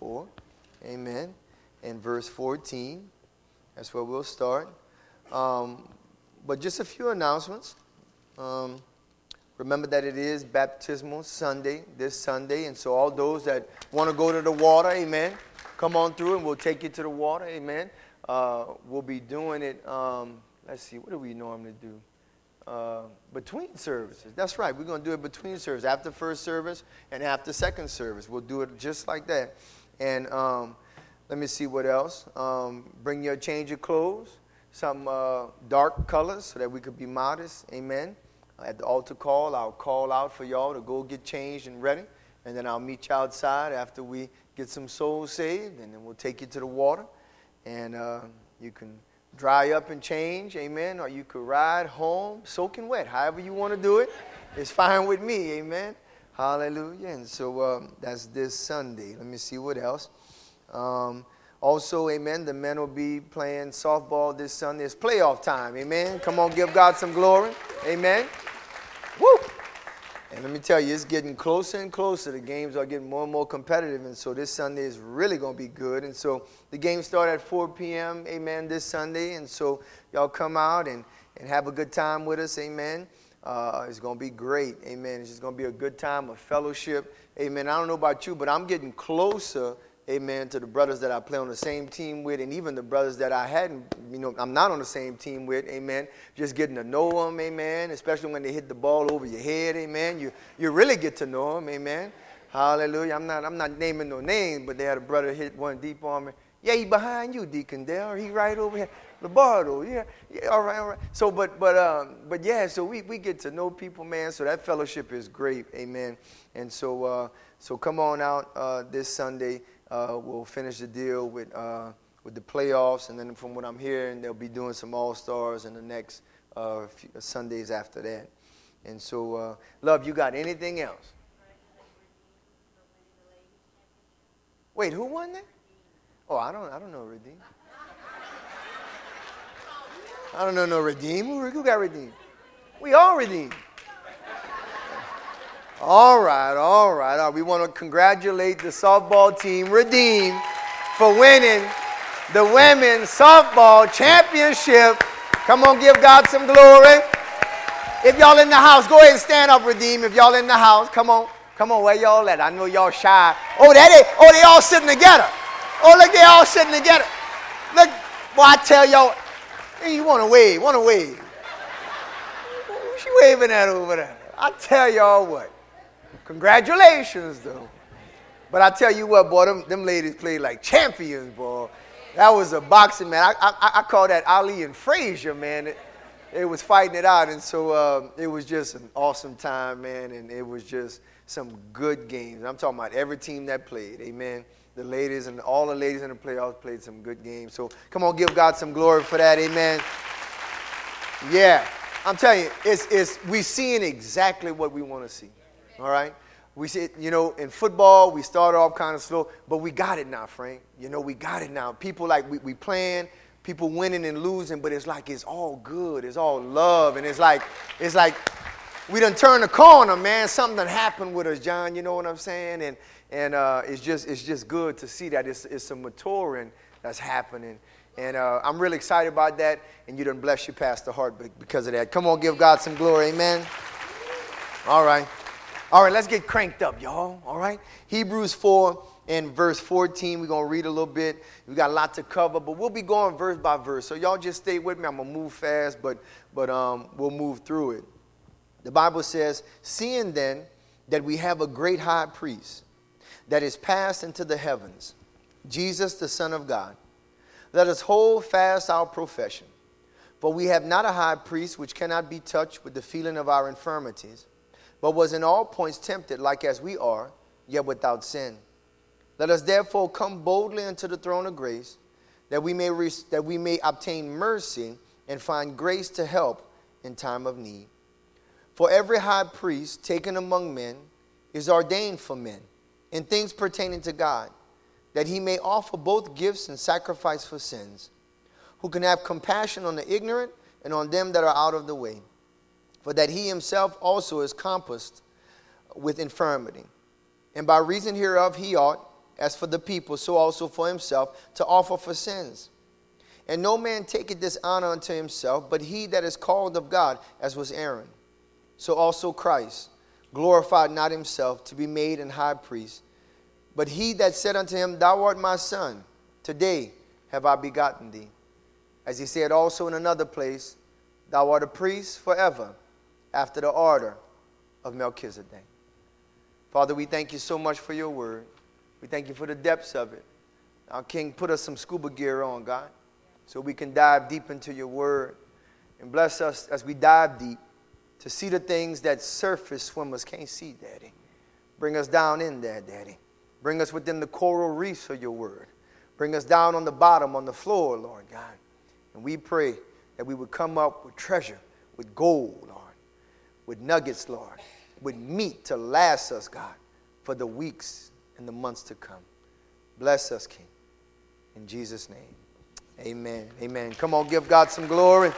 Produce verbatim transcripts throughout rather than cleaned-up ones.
four, amen, and verse fourteen. That's where we'll start. Um, but just a few announcements. Um, remember that it is Baptismal Sunday, this Sunday, and so all those that want to go to the water, amen, come on through and we'll take you to the water, amen. Uh, we'll be doing it, um, let's see, what do we normally do? Uh, between services. That's right. We're going to do it between services. After first service and after second service. We'll do it just like that. And um, let me see what else. Um, bring your change of clothes, some uh, dark colors so that we could be modest. Amen. At the altar call, I'll call out for y'all to go get changed and ready. And then I'll meet you outside after we get some souls saved. And then we'll take you to the water. And uh, you can dry up and change, amen, or you could ride home soaking wet. However you want to do it, it's fine with me, amen. Hallelujah. And so um, that's this Sunday. Let me see what else. Um, also, amen, the men will be playing softball this Sunday. It's playoff time, amen. Come on, give God some glory, amen. Woo! And let me tell you, it's getting closer and closer. The games are getting more and more competitive, and so this Sunday is really going to be good. And so the games start at four p.m., amen, this Sunday. And so y'all come out and, and have a good time with us, amen. Uh, it's going to be great, amen. It's just going to be a good time of fellowship, amen. I don't know about you, but I'm getting closer, amen, to the brothers that I play on the same team with, and even the brothers that I hadn't, you know, I'm not on the same team with, amen. Just getting to know them, amen, especially when they hit the ball over your head, amen. You you really get to know them, amen. Hallelujah. I'm not I'm not naming no names, but they had a brother hit one deep on me. Yeah, he behind you, Deacon Dale. He right over here. Labardo, yeah, yeah, all right, all right. So, but but um, but yeah, so we, we get to know people, man. So that fellowship is great, amen. And so uh, so come on out uh, this Sunday. Uh, we'll finish the deal with uh, with the playoffs, and then from what I'm hearing, they'll be doing some All-Stars in the next uh, few Sundays after that. And so, uh, love, you got anything else? Wait, who won that? Oh, I don't, I don't know Redeem. I don't know no Redeem. Who, who got redeemed? We all redeemed. All right, all right, all right. We want to congratulate the softball team, Redeem, for winning the women's softball championship. Come on, give God some glory. If y'all in the house, go ahead and stand up, Redeem. If y'all in the house, come on. Come on, where y'all at? I know y'all shy. Oh, that is, oh, they all sitting together. Oh, look, they all sitting together. Look, boy, I tell y'all, hey, you want to wave, want to wave. Who's she waving at over there? I tell y'all what. Congratulations, though. But I tell you what, boy, them, them ladies played like champions, boy. That was a boxing, man. I, I, I call that Ali and Frazier, man. It, it was fighting it out, and so uh, it was just an awesome time, man, and it was just some good games. I'm talking about every team that played, amen. The ladies and all the ladies in the playoffs played some good games. So come on, give God some glory for that, amen. Yeah, I'm telling you, it's, it's, we're seeing exactly what we want to see. All right? We see, you know, in football, we start off kind of slow, but we got it now, Frank. You know, we got it now. People like, we, we playing, people winning and losing, but it's like it's all good. It's all love. And it's like, it's like we done turned the corner, man. Something done happened with us, John. You know what I'm saying? And and uh, it's just it's just good to see that. It's, it's some maturing that's happening. And uh, I'm really excited about that. And you done bless your Pastor Hart because of that. Come on, give God some glory. Amen. All right. All right, let's get cranked up, y'all. All right? Hebrews four and verse fourteen. We're going to read a little bit. We got a lot to cover, but we'll be going verse by verse. So y'all just stay with me. I'm going to move fast, but, but um, we'll move through it. The Bible says, seeing then that we have a great high priest that is passed into the heavens, Jesus, the Son of God, let us hold fast our profession. For we have not a high priest which cannot be touched with the feeling of our infirmities, but was in all points tempted like as we are, yet without sin. Let us therefore come boldly unto the throne of grace, that we may re- that we may obtain mercy and find grace to help in time of need. For every high priest taken among men is ordained for men in things pertaining to God, that he may offer both gifts and sacrifice for sins, who can have compassion on the ignorant and on them that are out of the way. For that he himself also is compassed with infirmity. And by reason hereof he ought, as for the people, so also for himself, to offer for sins. And no man taketh this honor unto himself, but he that is called of God, as was Aaron. So also Christ glorified not himself to be made an high priest, but he that said unto him, Thou art my son, today have I begotten thee. As he said also in another place, Thou art a priest forever, after the order of Melchizedek. Father, we thank you so much for your word. We thank you for the depths of it. Our King, put us some scuba gear on, God, so we can dive deep into your word. And bless us as we dive deep to see the things that surface swimmers can't see, Daddy. Bring us down in there, Daddy. Bring us within the coral reefs of your word. Bring us down on the bottom, on the floor, Lord God. And we pray that we would come up with treasure, with gold, Lord, with nuggets, Lord, with meat to last us, God, for the weeks and the months to come. Bless us, King. In Jesus' name, amen. Amen. Come on, give God some glory.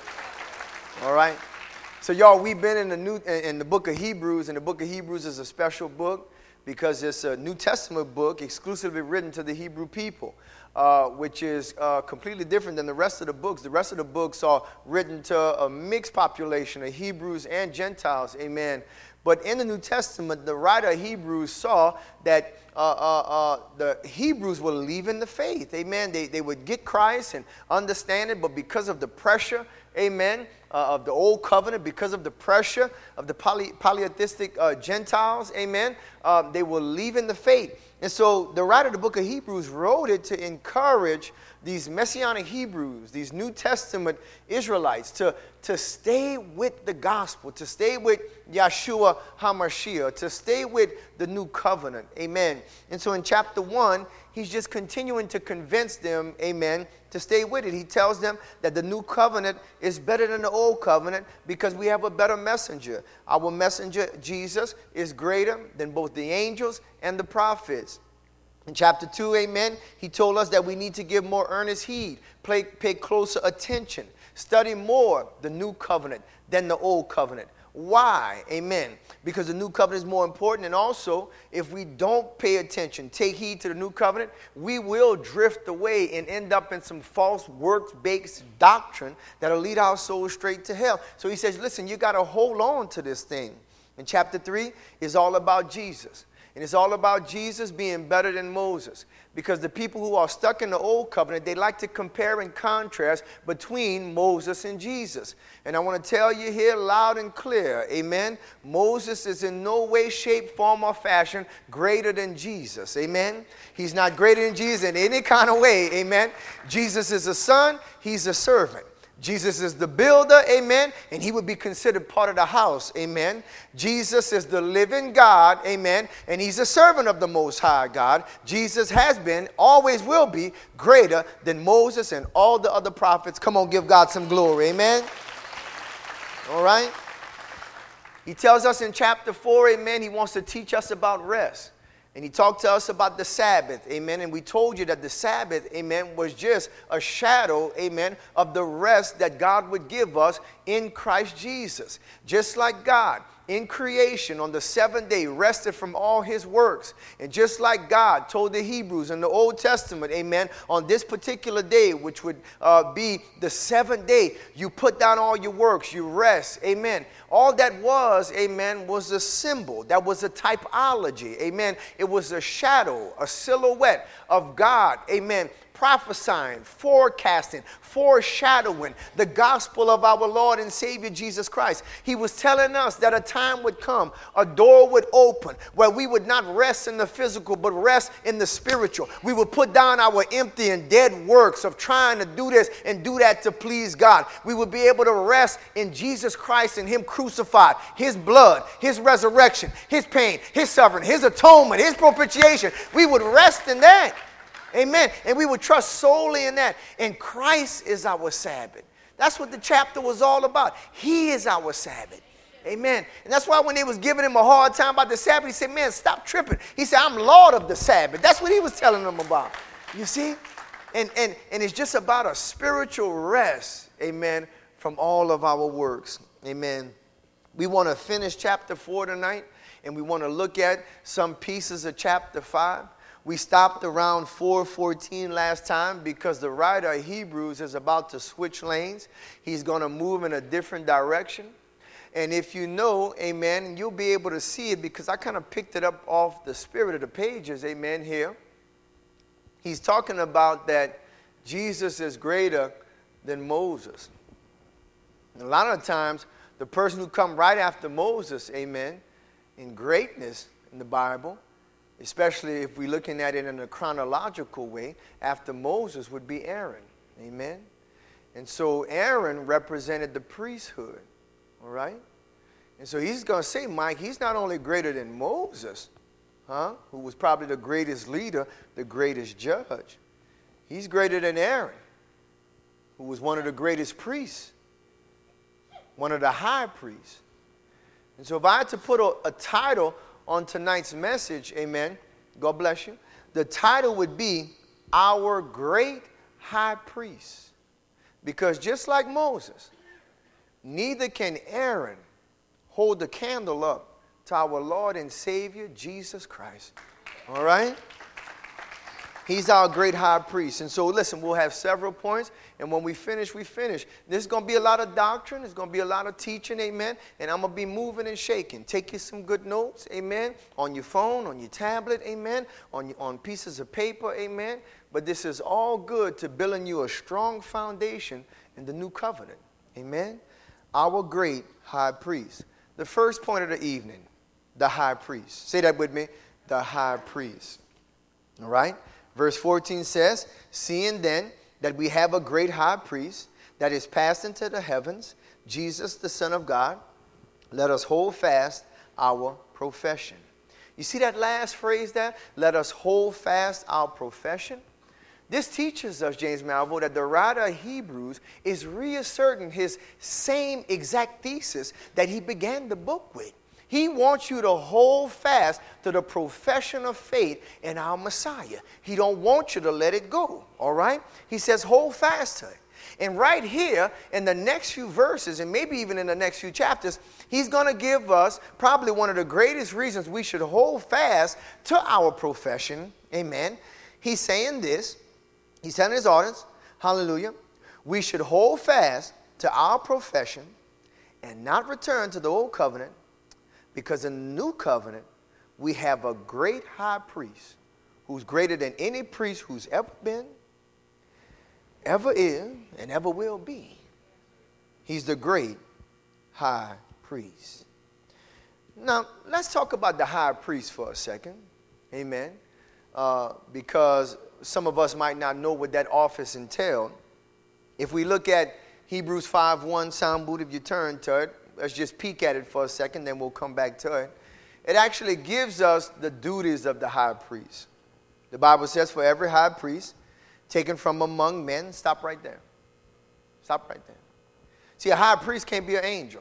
All right. So, y'all, we've been in the new in the book of Hebrews, and the book of Hebrews is a special book because it's a New Testament book exclusively written to the Hebrew people, uh, which is uh, completely different than the rest of the books. The rest of the books are written to a mixed population of Hebrews and Gentiles, amen. But in the New Testament, the writer of Hebrews saw that uh, uh, uh, the Hebrews were leaving the faith, amen. They, they would get Christ and understand it, but because of the pressure, amen, uh, of the old covenant, because of the pressure of the poly, polytheistic uh, Gentiles, amen, uh, they were leaving the faith. And so the writer of the book of Hebrews wrote it to encourage these Messianic Hebrews, these New Testament Israelites, to, to stay with the gospel, to stay with Yeshua HaMashiach, to stay with the new covenant, amen. And so in chapter one, he's just continuing to convince them, amen, to stay with it. He tells them that the new covenant is better than the old covenant because we have a better messenger. Our messenger, Jesus, is greater than both the angels and the prophets. In chapter two, amen, he told us that we need to give more earnest heed, pay, pay closer attention, study more the new covenant than the old covenant. Why? Amen. Because the new covenant is more important. And also, if we don't pay attention, take heed to the new covenant, we will drift away and end up in some false works-based doctrine that'll lead our souls straight to hell. So he says, listen, you got to hold on to this thing. And chapter three is all about Jesus. And it's all about Jesus being better than Moses. Because the people who are stuck in the old covenant, they like to compare and contrast between Moses and Jesus. And I want to tell you here loud and clear, amen, Moses is in no way, shape, form, or fashion greater than Jesus, amen. He's not greater than Jesus in any kind of way, amen. Jesus is a son, he's a servant. Jesus is the builder, amen, and he would be considered part of the house, amen. Jesus is the living God, amen, and he's a servant of the Most High God. Jesus has been, always will be, greater than Moses and all the other prophets. Come on, give God some glory, amen. All right. He tells us in chapter four, amen, he wants to teach us about rest. And he talked to us about the Sabbath, amen. And we told you that the Sabbath, amen, was just a shadow, amen, of the rest that God would give us in Christ Jesus. Just like God in creation on the seventh day rested from all his works. And just like God told the Hebrews in the Old Testament, amen, on this particular day, which would uh, be the seventh day, you put down all your works, you rest, amen. All that was, amen, was a symbol. That was a typology, amen. It was a shadow, a silhouette of God, amen, prophesying, forecasting, foreshadowing the gospel of our Lord and Savior Jesus Christ. He was telling us that a time would come, a door would open where we would not rest in the physical but rest in the spiritual. We would put down our empty and dead works of trying to do this and do that to please God. We would be able to rest in Jesus Christ and him crucified, his blood, his resurrection, his pain, his suffering, his atonement, his propitiation. We would rest in that. Amen. And we would trust solely in that. And Christ is our Sabbath. That's what the chapter was all about. He is our Sabbath. Amen. And that's why when they was giving him a hard time about the Sabbath, he said, man, stop tripping. He said, I'm Lord of the Sabbath. That's what he was telling them about. You see? And, and, and it's just about a spiritual rest, amen, from all of our works. Amen. We want to finish chapter four tonight, and we want to look at some pieces of chapter five. We stopped around four fourteen last time because the writer of Hebrews is about to switch lanes. He's going to move in a different direction. And if you know, amen, you'll be able to see it because I kind of picked it up off the spirit of the pages, amen, here. He's talking about that Jesus is greater than Moses. And a lot of times, the person who come right after Moses, amen, in greatness in the Bible, especially if we're looking at it in a chronological way, after Moses would be Aaron, amen. And so Aaron represented the priesthood, all right? And so he's going to say, Mike, he's not only greater than Moses, huh, who was probably the greatest leader, the greatest judge. He's greater than Aaron, who was one of the greatest priests, one of the high priests. And so if I had to put a, a title on tonight's message, amen, God bless you, the title would be Our Great High Priest. Because just like Moses, neither can Aaron hold the candle up to our Lord and Savior, Jesus Christ. All right? He's our great high priest. And so, listen, we'll have several points. And when we finish, we finish. There's going to be a lot of doctrine. There's going to be a lot of teaching, amen. And I'm going to be moving and shaking. Take you some good notes, amen, on your phone, on your tablet, amen, on, your, on pieces of paper, amen. But this is all good to building you a strong foundation in the new covenant, amen. Our great high priest. The first point of the evening, the high priest. Say that with me, the high priest. All right? Verse fourteen says, seeing then that we have a great high priest that is passed into the heavens, Jesus the Son of God, let us hold fast our profession. You see that last phrase there? Let us hold fast our profession. This teaches us, James Malvo, that the writer of Hebrews is reasserting his same exact thesis that he began the book with. He wants you to hold fast to the profession of faith in our Messiah. He don't want you to let it go, all right? He says hold fast to it. And right here in the next few verses, and maybe even in the next few chapters, he's going to give us probably one of the greatest reasons we should hold fast to our profession, amen. He's saying this. He's telling his audience, hallelujah, we should hold fast to our profession and not return to the old covenant, because in the new covenant, we have a great high priest who's greater than any priest who's ever been, ever is, and ever will be. He's the great high priest. Now, let's talk about the high priest for a second. Amen. Uh, because some of us might not know what that office entailed. If we look at Hebrews five one, sound boot, if you turn to it, let's just peek at it for a second, then we'll come back to it. It actually gives us the duties of the high priest. The Bible says, for every high priest taken from among men, stop right there. Stop right there. See, a high priest can't be an angel.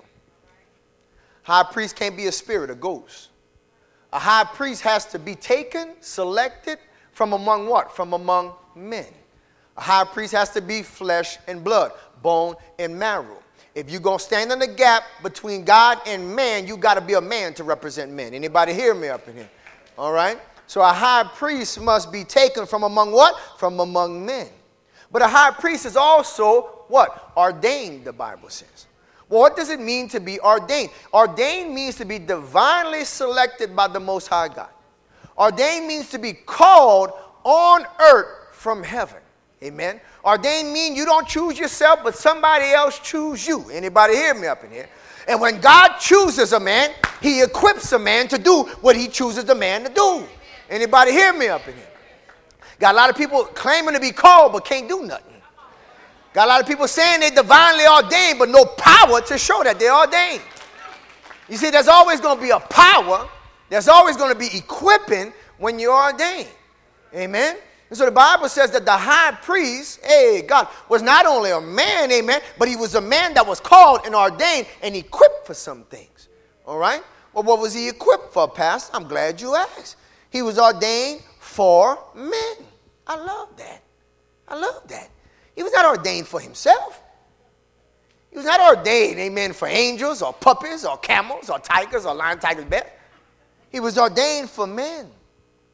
High priest can't be a spirit, a ghost. A high priest has to be taken, selected from among what? From among men. A high priest has to be flesh and blood, bone and marrow. If you're going to stand in the gap between God and man, you got to be a man to represent men. Anybody hear me up in here? All right? So a high priest must be taken from among what? From among men. But a high priest is also what? Ordained, the Bible says. Well, what does it mean to be ordained? Ordained means to be divinely selected by the Most High God. Ordained means to be called on earth from heaven. Amen. Ordained means you don't choose yourself, but somebody else choose you. Anybody hear me up in here? And when God chooses a man, he equips a man to do what he chooses the man to do. Anybody hear me up in here? Got a lot of people claiming to be called, but can't do nothing. Got a lot of people saying they're divinely ordained, but no power to show that they're ordained. You see, there's always going to be a power. There's always going to be equipping when you're ordained. Amen. And so the Bible says that the high priest, hey, God, was not only a man, amen, but he was a man that was called and ordained and equipped for some things. All right? Well, what was he equipped for, Pastor? I'm glad you asked. He was ordained for men. I love that. I love that. He was not ordained for himself. He was not ordained, amen, for angels or puppies or camels or tigers or lion, tigers, bear. He was ordained for men.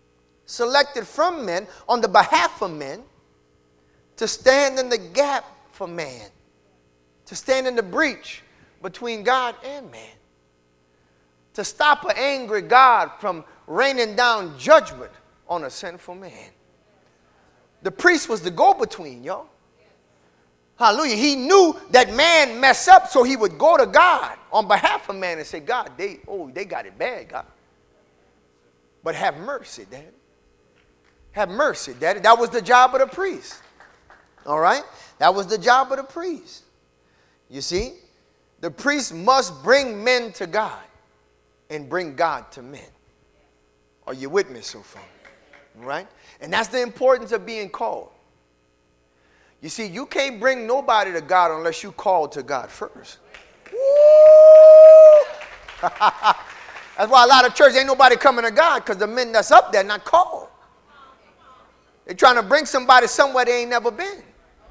selected from men on the behalf of men to stand in the gap for man, to stand in the breach between God and man, to stop an angry God from raining down judgment on a sinful man. The priest was the go-between, y'all. Hallelujah. He knew that man messed up, so he would go to God on behalf of man and say, God, they, oh, they got it bad, God. But have mercy, Daddy. Have mercy, Daddy. That was the job of the priest. All right? That was the job of the priest. You see, the priest must bring men to God and bring God to men. Are you with me so far? All right? And that's the importance of being called. You see, you can't bring nobody to God unless you call to God first. Woo! That's why a lot of churches ain't nobody coming to God, because the men that's up there not called. They're trying to bring somebody somewhere they ain't never been.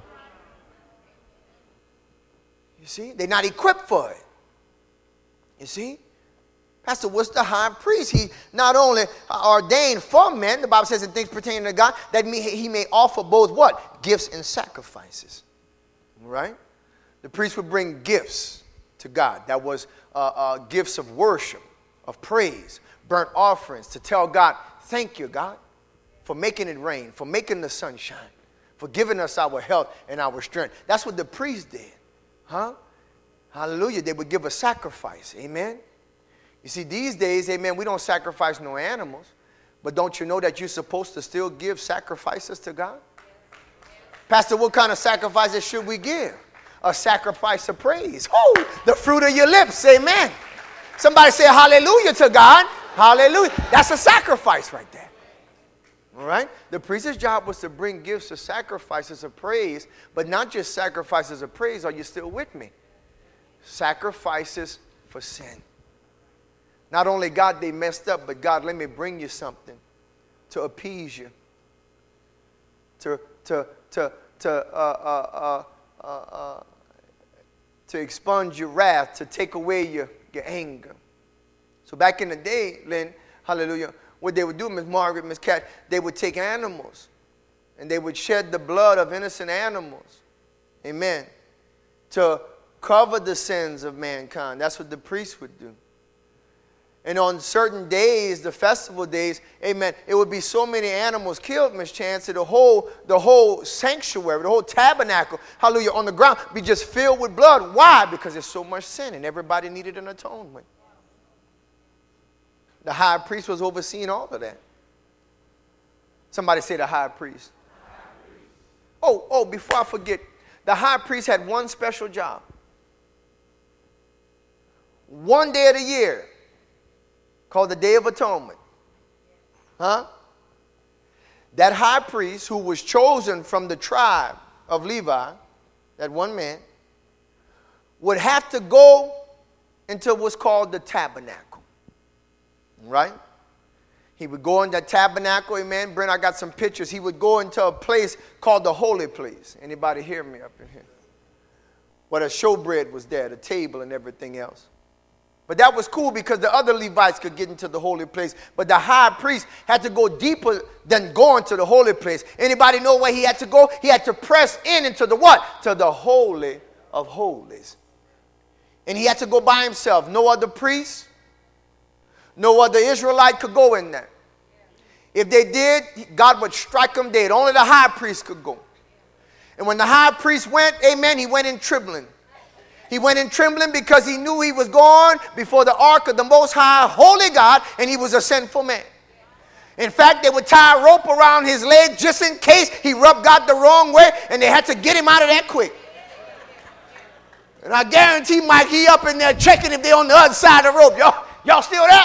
You see, they're not equipped for it. You see? Pastor, what's the high priest? He not only ordained for men, the Bible says in things pertaining to God, that he may offer both what? Gifts and sacrifices. Right? The priest would bring gifts to God. That was uh, uh, gifts of worship, of praise, burnt offerings to tell God, thank you, God, for making it rain, for making the sun shine, for giving us our health and our strength. That's what the priest did. Huh? Hallelujah. They would give a sacrifice. Amen. You see, these days, amen, we don't sacrifice no animals. But don't you know that you're supposed to still give sacrifices to God? Pastor, what kind of sacrifices should we give? A sacrifice of praise. Oh, the fruit of your lips. Amen. Somebody say hallelujah to God. Hallelujah. That's a sacrifice right there. All right? The priest's job was to bring gifts of sacrifices of praise, but not just sacrifices of praise. Are you still with me? Sacrifices for sin. Not only, God, they messed up, but God, let me bring you something to appease you, to to to to uh, uh, uh, uh, to expunge your wrath, to take away your your anger. So back in the day, Lynn, hallelujah, what they would do, Miss Margaret, Miss Cat, they would take animals and they would shed the blood of innocent animals, amen, to cover the sins of mankind. That's what the priest would do. And on certain days, the festival days, amen, it would be so many animals killed, Miss Chance, that the whole, the whole sanctuary, the whole tabernacle, hallelujah, on the ground be just filled with blood. Why? Because there's so much sin and everybody needed an atonement. The high priest was overseeing all of that. Somebody say the high priest. High priest. Oh, oh, before I forget, the high priest had one special job. One day of the year, called the Day of Atonement. Huh? That high priest who was chosen from the tribe of Levi, that one man, would have to go into what's called the tabernacle. Right? He would go in that tabernacle, amen. Brent, I got some pictures. He would go into a place called the holy place. Anybody hear me up in here? Where the showbread was there, the table and everything else. But that was cool because the other Levites could get into the holy place. But the high priest had to go deeper than going to the holy place. Anybody know where he had to go? He had to press in into the what? To the holy of holies. And he had to go by himself. No other priest, no other Israelite could go in there. If they did, God would strike them dead. Only the high priest could go. And when the high priest went, amen, he went in trembling. He went in trembling because he knew he was going before the ark of the Most High, holy God, and he was a sinful man. In fact, they would tie a rope around his leg just in case he rubbed God the wrong way, and they had to get him out of that quick. And I guarantee Mike, he up in there checking if they're on the other side of the rope. Y'all, y'all still there?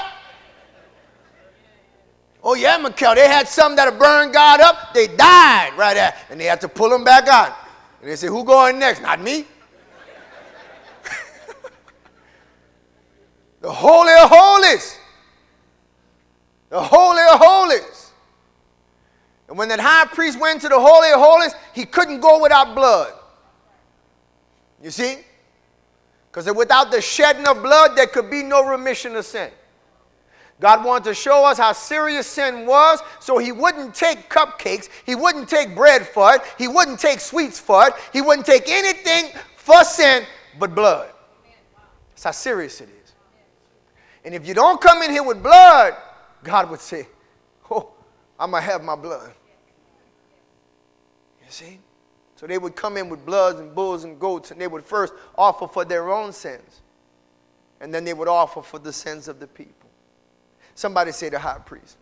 Oh, yeah, Mikkel, they had some that burned God up. They died right there, and they had to pull them back out. And they said, who going next? Not me. The Holy of Holies. The Holy of Holies. And when that high priest went to the Holy of Holies, he couldn't go without blood. You see? Because without the shedding of blood, there could be no remission of sin. God wanted to show us how serious sin was, so he wouldn't take cupcakes, he wouldn't take bread for it, he wouldn't take sweets for it, he wouldn't take anything for sin but blood. That's how serious it is. And if you don't come in here with blood, God would say, oh, I'm going to have my blood. You see? So they would come in with bloods and bulls and goats, and they would first offer for their own sins. And then they would offer for the sins of the people. Somebody say the high priest.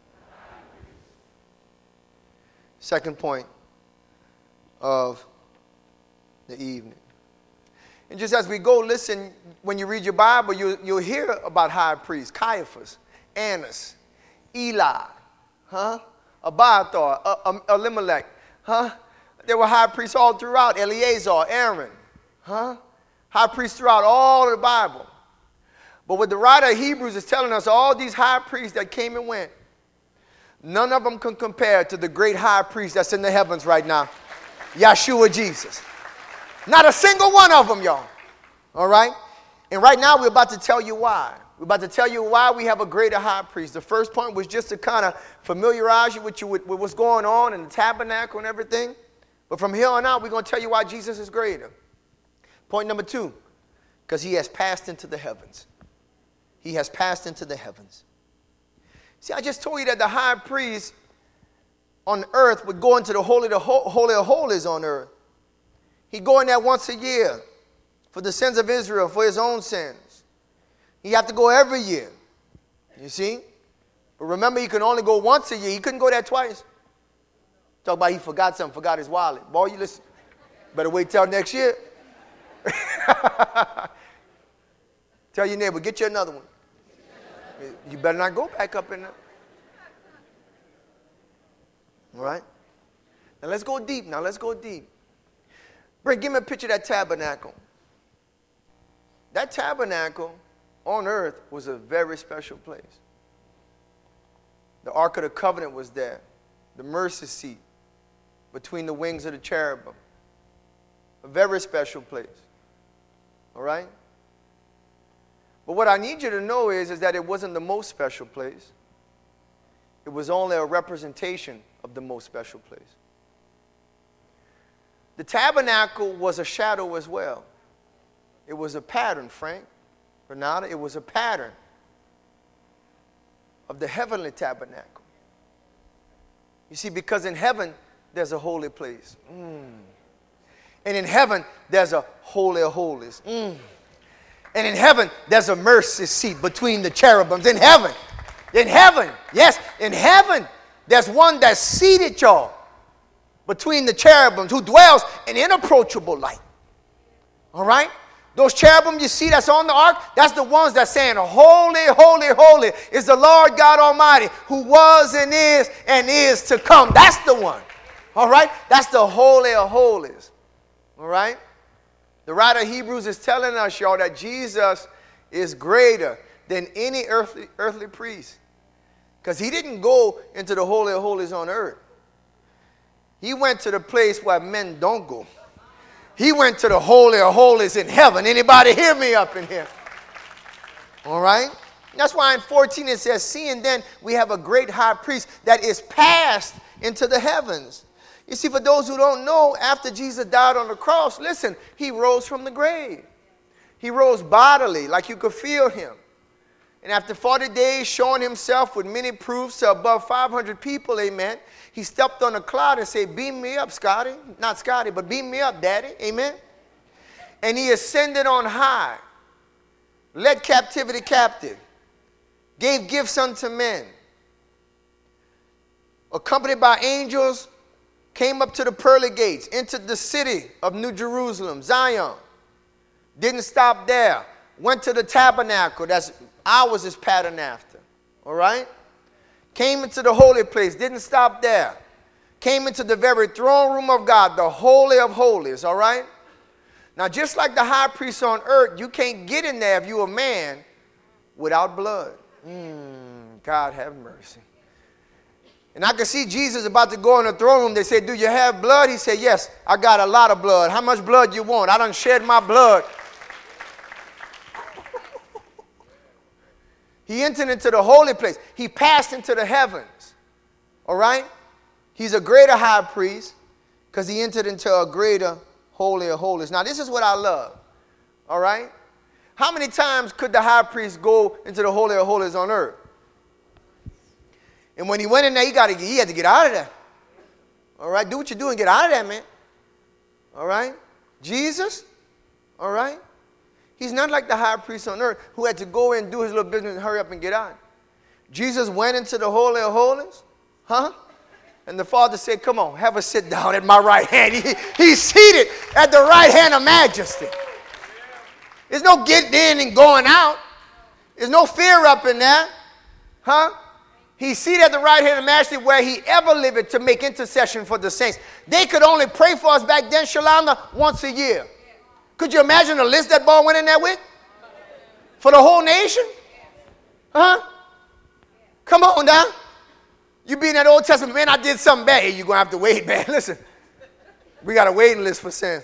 Second point of the evening. And just as we go, listen, when you read your Bible, you, you'll hear about high priests. Caiaphas, Annas, Eli, huh? Abiathar, uh, Elimelech, huh? There were high priests all throughout. Eleazar, Aaron, huh? High priests throughout all of the Bible. But what the writer of Hebrews is telling us, all these high priests that came and went, none of them can compare to the great high priest that's in the heavens right now, Yeshua Jesus. Not a single one of them, y'all. All right? And right now we're about to tell you why. We're about to tell you why we have a greater high priest. The first point was just to kind of familiarize you with, you with, with what's going on in the tabernacle and everything. But from here on out, we're going to tell you why Jesus is greater. Point number two, because he has passed into the heavens. He has passed into the heavens. See, I just told you that the high priest on earth would go into the Holy, the Holy of Holies on earth. He'd go in there once a year for the sins of Israel, for his own sins. He had to go every year. You see? But remember, he can only go once a year. He couldn't go there twice. Talk about he forgot something, forgot his wallet. Boy, you listen. Better wait till next year. Tell your neighbor, get you another one. You better not go back up in there. All right? Now let's go deep. Now let's go deep. Bring, give me a picture of that tabernacle. That tabernacle on earth was a very special place. The Ark of the Covenant was there. The mercy seat between the wings of the cherubim. A very special place. All right? But what I need you to know is, is that it wasn't the most special place. It was only a representation of the most special place. The tabernacle was a shadow as well. It was a pattern, Frank, Bernardo. It was a pattern of the heavenly tabernacle. You see, because in heaven, there's a holy place. Mm. And in heaven, there's a holy of holies. Mm. And in heaven, there's a mercy seat between the cherubims. In heaven, in heaven, yes, in heaven, there's one that's seated, y'all, between the cherubims, who dwells in inapproachable light. All right? Those cherubim you see that's on the ark, that's the ones that's saying, holy, holy, holy is the Lord God Almighty, who was and is and is to come. That's the one. All right? That's the holy of holies. All right? The writer of Hebrews is telling us, y'all, that Jesus is greater than any earthly, earthly priest. Because he didn't go into the Holy of Holies on earth. He went to the place where men don't go. He went to the Holy of Holies in heaven. Anybody hear me up in here? All right? That's why in fourteen it says, seeing then we have a great high priest that is passed into the heavens. You see, for those who don't know, after Jesus died on the cross, listen, he rose from the grave. He rose bodily, like you could feel him. And after forty days, showing himself with many proofs to above five hundred people, amen, he stepped on a cloud and said, beam me up, Scotty. Not Scotty, but beam me up, Daddy. Amen. And he ascended on high, led captivity captive, gave gifts unto men, accompanied by angels, came up to the pearly gates, entered the city of New Jerusalem, Zion. Didn't stop there. Went to the tabernacle. That's ours is patterned after. All right? Came into the holy place. Didn't stop there. Came into the very throne room of God, the Holy of Holies. All right? Now, just like the high priest on earth, you can't get in there if you're a man without blood. Mm, God have mercy. And I could see Jesus about to go in the throne room. They said, do you have blood? He said, yes, I got a lot of blood. How much blood you want? I done shed my blood. He entered into the holy place. He passed into the heavens. All right? He's a greater high priest because he entered into a greater holy of holies. Now, this is what I love. All right? How many times could the high priest go into the holy of holies on earth? And when he went in there, he, got to, he had to get out of there. All right? Do what you do and get out of there, man. All right? Jesus, all right? He's not like the high priest on earth who had to go in and do his little business and hurry up and get out. Jesus went into the Holy of Holies, huh? And the Father said, come on, have a sit down at my right hand. He, he's seated at the right hand of majesty. There's no getting in and going out. There's no fear up in there, huh? He's seated at the right hand of majesty where he ever lived to make intercession for the saints. They could only pray for us back then, Shalanda, once a year. Could you imagine the list that boy went in there with? For the whole nation? Huh? Come on now. You be in that Old Testament, man, I did something bad. Hey, you're going to have to wait, man. Listen, we got a waiting list for sin.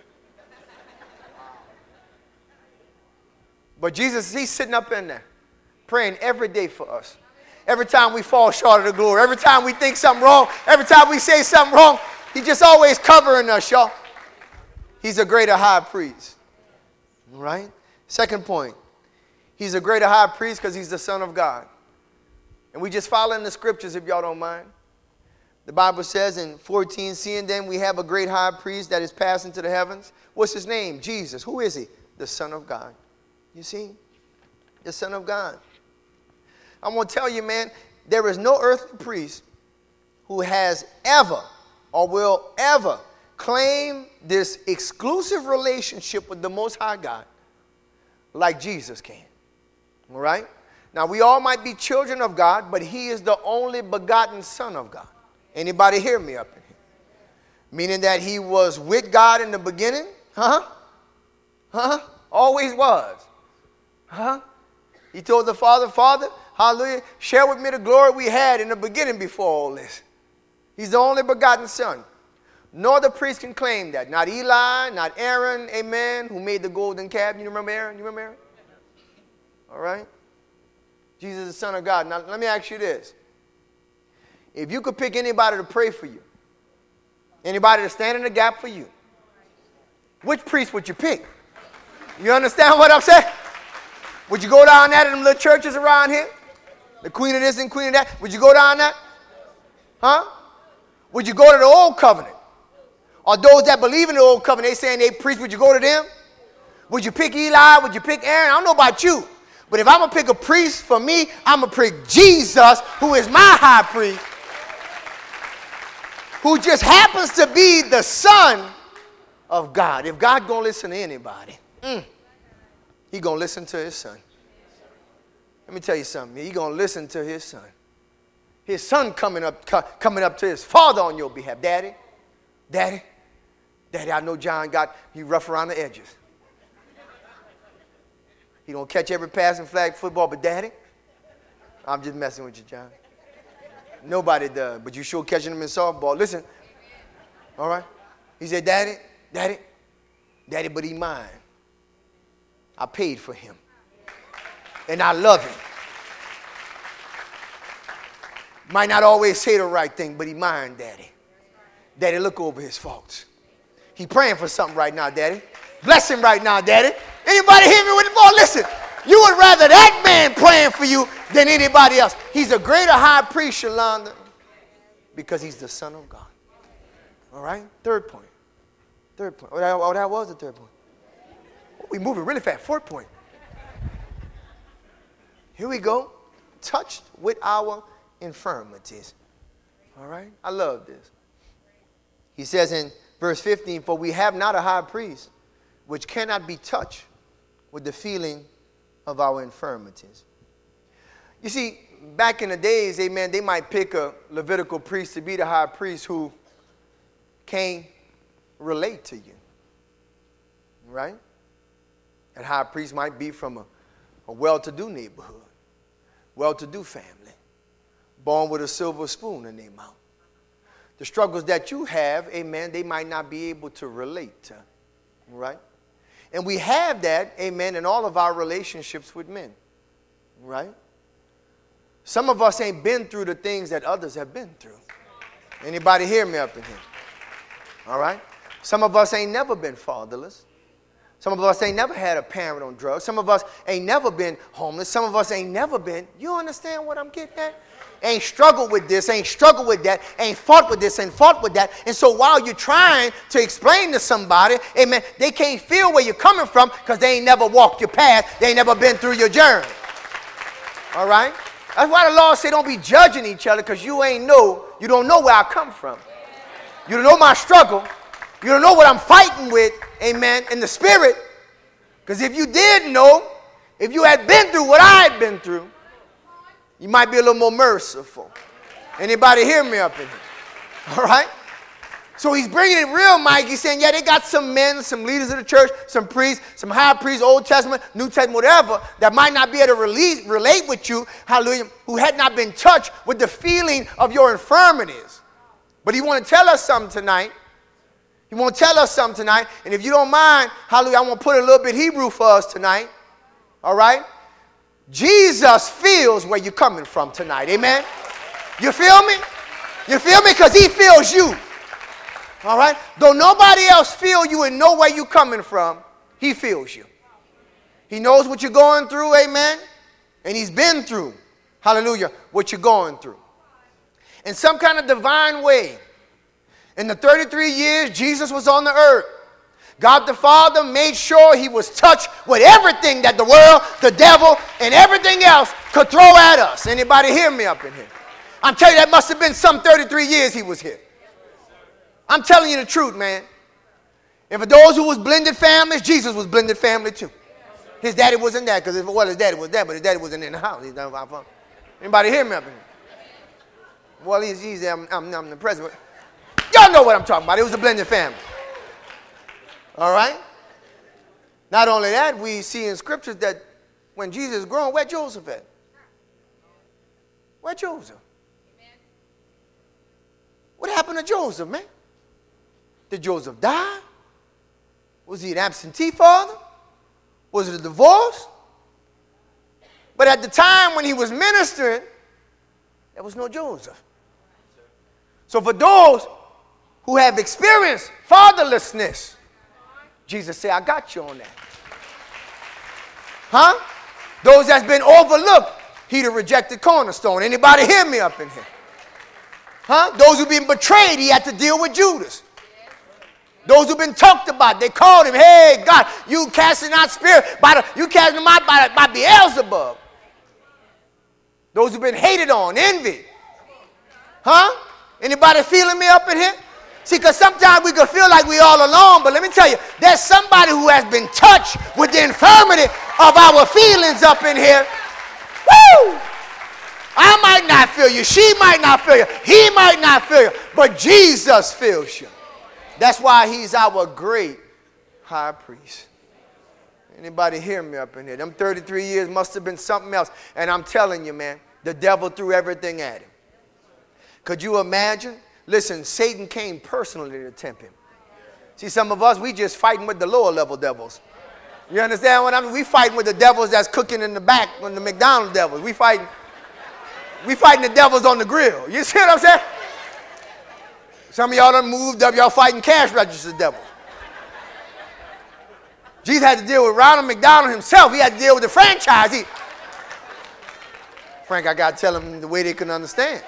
But Jesus, he's sitting up in there, praying every day for us. Every time we fall short of the glory, every time we think something wrong, every time we say something wrong, he's just always covering us, y'all. He's a greater high priest. All right? Second point. He's a greater high priest because he's the Son of God. And we just follow in the scriptures if y'all don't mind. The Bible says in fourteen, seeing then we have a great high priest that is passed into the heavens. What's his name? Jesus. Who is he? The Son of God. You see? The Son of God. I want to tell you, man, there is no earthly priest who has ever or will ever claim this exclusive relationship with the Most High God like Jesus can. All right? Now, we all might be children of God, but he is the only begotten Son of God. Anybody hear me up in here? Meaning that he was with God in the beginning. Huh? Huh? Always was. Huh? He told the Father, Father, hallelujah, share with me the glory we had in the beginning before all this. He's the only begotten Son. No other priest can claim that. Not Eli, not Aaron, amen, who made the golden calf. You remember Aaron? You remember Aaron? All right? Jesus is the Son of God. Now, let me ask you this. If you could pick anybody to pray for you, anybody to stand in the gap for you, which priest would you pick? You understand what I'm saying? Would you go down there to them little churches around here? The queen of this and queen of that. Would you go down there? Huh? Would you go to the old covenant? Or those that believe in the old covenant, they saying they preach, would you go to them? Would you pick Eli? Would you pick Aaron? I don't know about you. But if I'm going to pick a priest for me, I'm going to pick Jesus, who is my high priest, who just happens to be the Son of God. If God going to listen to anybody, mm, he going to listen to his Son. Let me tell you something. He going to listen to his Son. His Son coming up, coming up to his Father on your behalf. Daddy, Daddy, Daddy, I know John got you rough around the edges. He don't catch every passing flag football, but Daddy, I'm just messing with you, John. Nobody does, but you sure catching him in softball. Listen, all right? He said, Daddy, Daddy, Daddy, but he mine. I paid for him, and I love him. Might not always say the right thing, but he mine, Daddy. Daddy, look over his faults. He praying for something right now, Daddy. Bless him right now, Daddy. Anybody hear me with the ball? Listen, you would rather that man praying for you than anybody else. He's a greater high priest, Shalanda, because he's the Son of God. All right? Third point. Third point. Oh, that, oh, that was the third point. Oh, we moving really fast. Fourth point. Here we go. Touched with our infirmities. All right? I love this. He says in verse fifteen, for we have not a high priest which cannot be touched with the feeling of our infirmities. You see, back in the days, amen, they might pick a Levitical priest to be the high priest who can't relate to you. Right? That high priest might be from a, a well-to-do neighborhood, well-to-do family, born with a silver spoon in their mouth. The struggles that you have, amen, they might not be able to relate to. Right? And we have that, amen, in all of our relationships with men. Right? Some of us ain't been through the things that others have been through. Anybody hear me up in here? All right? Some of us ain't never been fatherless. Some of us ain't never had a parent on drugs. Some of us ain't never been homeless. Some of us ain't never been. You understand what I'm getting at? Ain't struggled with this, ain't struggled with that, ain't fought with this, ain't fought with that. And so while you're trying to explain to somebody, amen, they can't feel where you're coming from because they ain't never walked your path. They ain't never been through your journey. All right? That's why the Lord say don't be judging each other because you ain't know, you don't know where I come from. You don't know my struggle. You don't know what I'm fighting with, amen, in the spirit. Because if you did know, if you had been through what I had been through, you might be a little more merciful. Anybody hear me up in here? All right? So he's bringing it real, Mike. He's saying, yeah, they got some men, some leaders of the church, some priests, some high priests, Old Testament, New Testament, whatever, that might not be able to relate, relate with you, hallelujah, who had not been touched with the feeling of your infirmities. But he want to tell us something tonight. He want to tell us something tonight. And if you don't mind, hallelujah, I want to put a little bit Hebrew for us tonight. All right? Jesus feels where you're coming from tonight. Amen? You feel me? You feel me? Because he feels you. All right? Though nobody else feel you and know where you're coming from, he feels you. He knows what you're going through. Amen? And he's been through, hallelujah, what you're going through. In some kind of divine way, in the thirty-three years Jesus was on the earth, God the Father made sure he was touched with everything that the world, the devil, and everything else could throw at us. Anybody hear me up in here? I'm telling you, that must have been some thirty-three years he was here. I'm telling you the truth, man. And for those who was blended families, Jesus was blended family too. His daddy wasn't there, because if it was, his daddy was there, but his daddy wasn't in the house. He's not my phone. Anybody hear me up in here? Well, he's, he's I'm, I'm, I'm the president. Y'all know what I'm talking about. It was a blended family. All right? Not only that, we see in scriptures that when Jesus is grown, where Joseph at? Where Joseph? Amen. What happened to Joseph, man? Did Joseph die? Was he an absentee father? Was it a divorce? But at the time when he was ministering, there was no Joseph. So for those who have experienced fatherlessness, Jesus said, I got you on that. Huh? Those that's been overlooked, he the rejected cornerstone. Anybody hear me up in here? Huh? Those who've been betrayed, he had to deal with Judas. Those who've been talked about, they called him, hey, God, you casting out spirit, by the, you casting them out by, by Beelzebub. Those who've been hated on, envy. Huh? Anybody feeling me up in here? See, because sometimes we can feel like we're all alone, but let me tell you, there's somebody who has been touched with the infirmity of our feelings up in here. Woo! I might not feel you. She might not feel you. He might not feel you. But Jesus feels you. That's why he's our great high priest. Anybody hear me up in here? Them thirty-three years must have been something else. And I'm telling you, man, the devil threw everything at him. Could you imagine? Listen, Satan came personally to tempt him. See, some of us, we just fighting with the lower level devils. You understand what I mean? We fighting with the devils that's cooking in the back, when the McDonald's devils. We fighting, we fighting the devils on the grill. You see what I'm saying? Some of y'all done moved up, y'all fighting cash register devils. Jesus had to deal with Ronald McDonald himself. He had to deal with the franchisee. Frank, I got to tell them the way they can understand.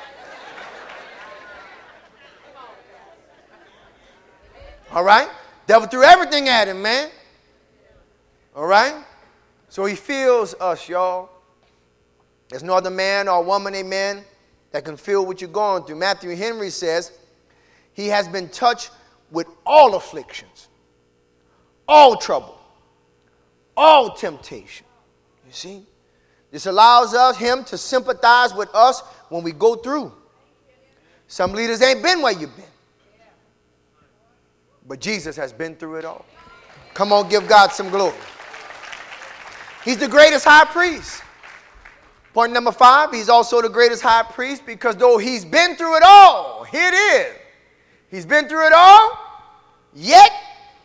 All right? Devil threw everything at him, man. All right? So he feels us, y'all. There's no other man or woman, amen, that can feel what you're going through. Matthew Henry says, he has been touched with all afflictions, all trouble, all temptation. You see? This allows us, him, to sympathize with us when we go through. Some leaders ain't been where you've been. But Jesus has been through it all. Come on, give God some glory. He's the greatest high priest. Point number five, he's also the greatest high priest because though he's been through it all, here it is. He's been through it all, yet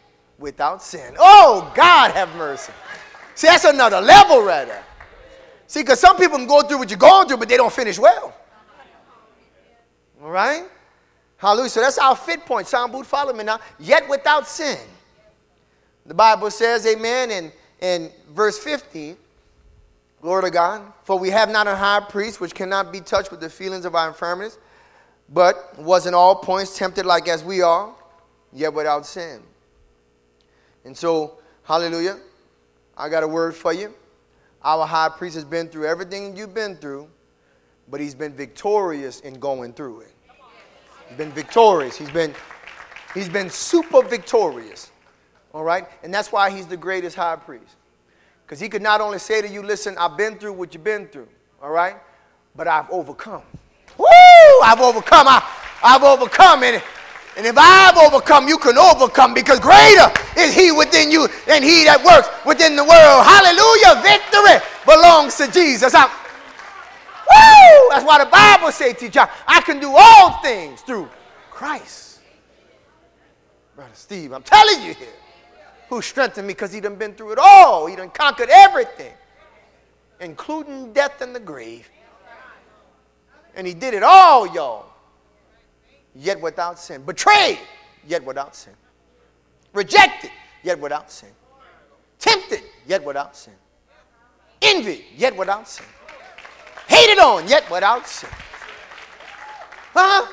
without sin. Oh, God have mercy. See, that's another level right there. See, because some people can go through what you're going through, but they don't finish well. All right? Hallelujah. So that's our fit point. Sound boot, follow me now. Yet without sin. The Bible says, amen, in, in verse fifteen, glory to God, for we have not a high priest which cannot be touched with the feelings of our infirmities, but was in all points tempted like as we are, yet without sin. And so, hallelujah, I got a word for you. Our high priest has been through everything you've been through, but he's been victorious in going through it. He's been victorious. He's been, he's been super victorious. All right? And that's why he's the greatest high priest. Because he could not only say to you, listen, I've been through what you've been through. All right? But I've overcome. Woo! I've overcome. I, I've overcome. And, and if I've overcome, you can overcome, because greater is he within you than he that works within the world. Hallelujah. Victory belongs to Jesus. I, woo! That's why the Bible says, teacher, I can do all things through Christ. Brother Steve, I'm telling you here. Who strengthened me, because he done been through it all. He done conquered everything, including death and the grave. And he did it all, y'all. Yet without sin. Betrayed, yet without sin. Rejected, yet without sin. Tempted, yet without sin. Envied, yet without sin. Hated on, yet without sin. Huh?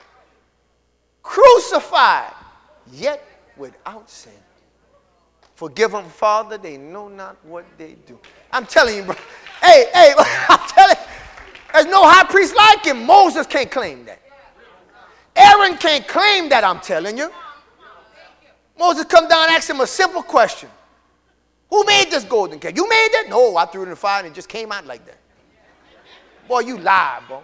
Crucified, yet without sin. Forgive them, Father, they know not what they do. I'm telling you, bro. Hey, hey, I'm telling you, there's no high priest like him. Moses can't claim that. Aaron can't claim that, I'm telling you. Moses come down and ask him a simple question. Who made this golden calf? You made that? No, I threw it in the fire and it just came out like that. Boy, you lie, bro.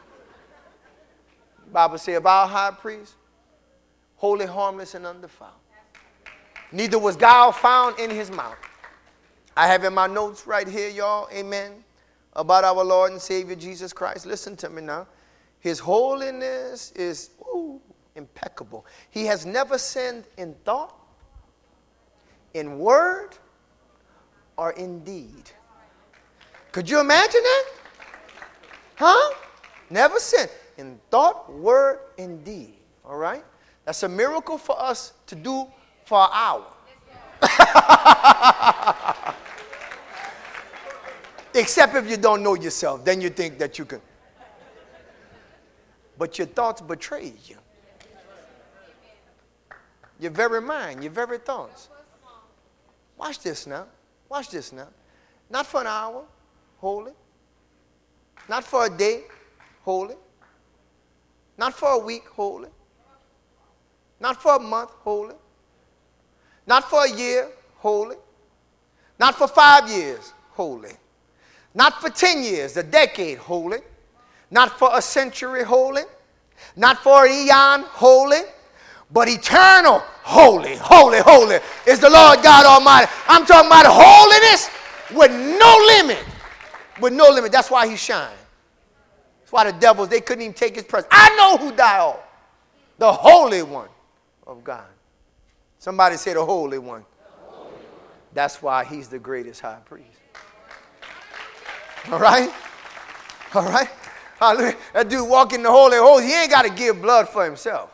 The Bible says about high priest, holy, harmless, and undefiled. Neither was guile found in his mouth. I have in my notes right here, y'all, amen, about our Lord and Savior Jesus Christ. Listen to me now. His holiness is ooh, impeccable. He has never sinned in thought, in word, or in deed. Could you imagine that? Huh? Never sinned in thought, word, and deed. All right? That's a miracle for us to do for an hour. Except if you don't know yourself, then you think that you can. But your thoughts betray you. Your very mind, your very thoughts. Watch this now. Watch this now. Not for an hour, holy. Not for a day, holy. Not for a week, holy. Not for a month, holy. Not for a year, holy. Not for five years, holy. Not for ten years, a decade, holy. Not for a century, holy. Not for an eon, holy. But eternal, holy, holy, holy is the Lord God Almighty. I'm talking about holiness with no limit. With no limit. That's why he shined. That's why the devils, they couldn't even take his presence. I know who died off. The Holy One of God. Somebody say the Holy One. The Holy One. That's why he's the greatest high priest. All right? All right? Hallelujah. That dude walking in the Holy Holy, he ain't got to give blood for himself.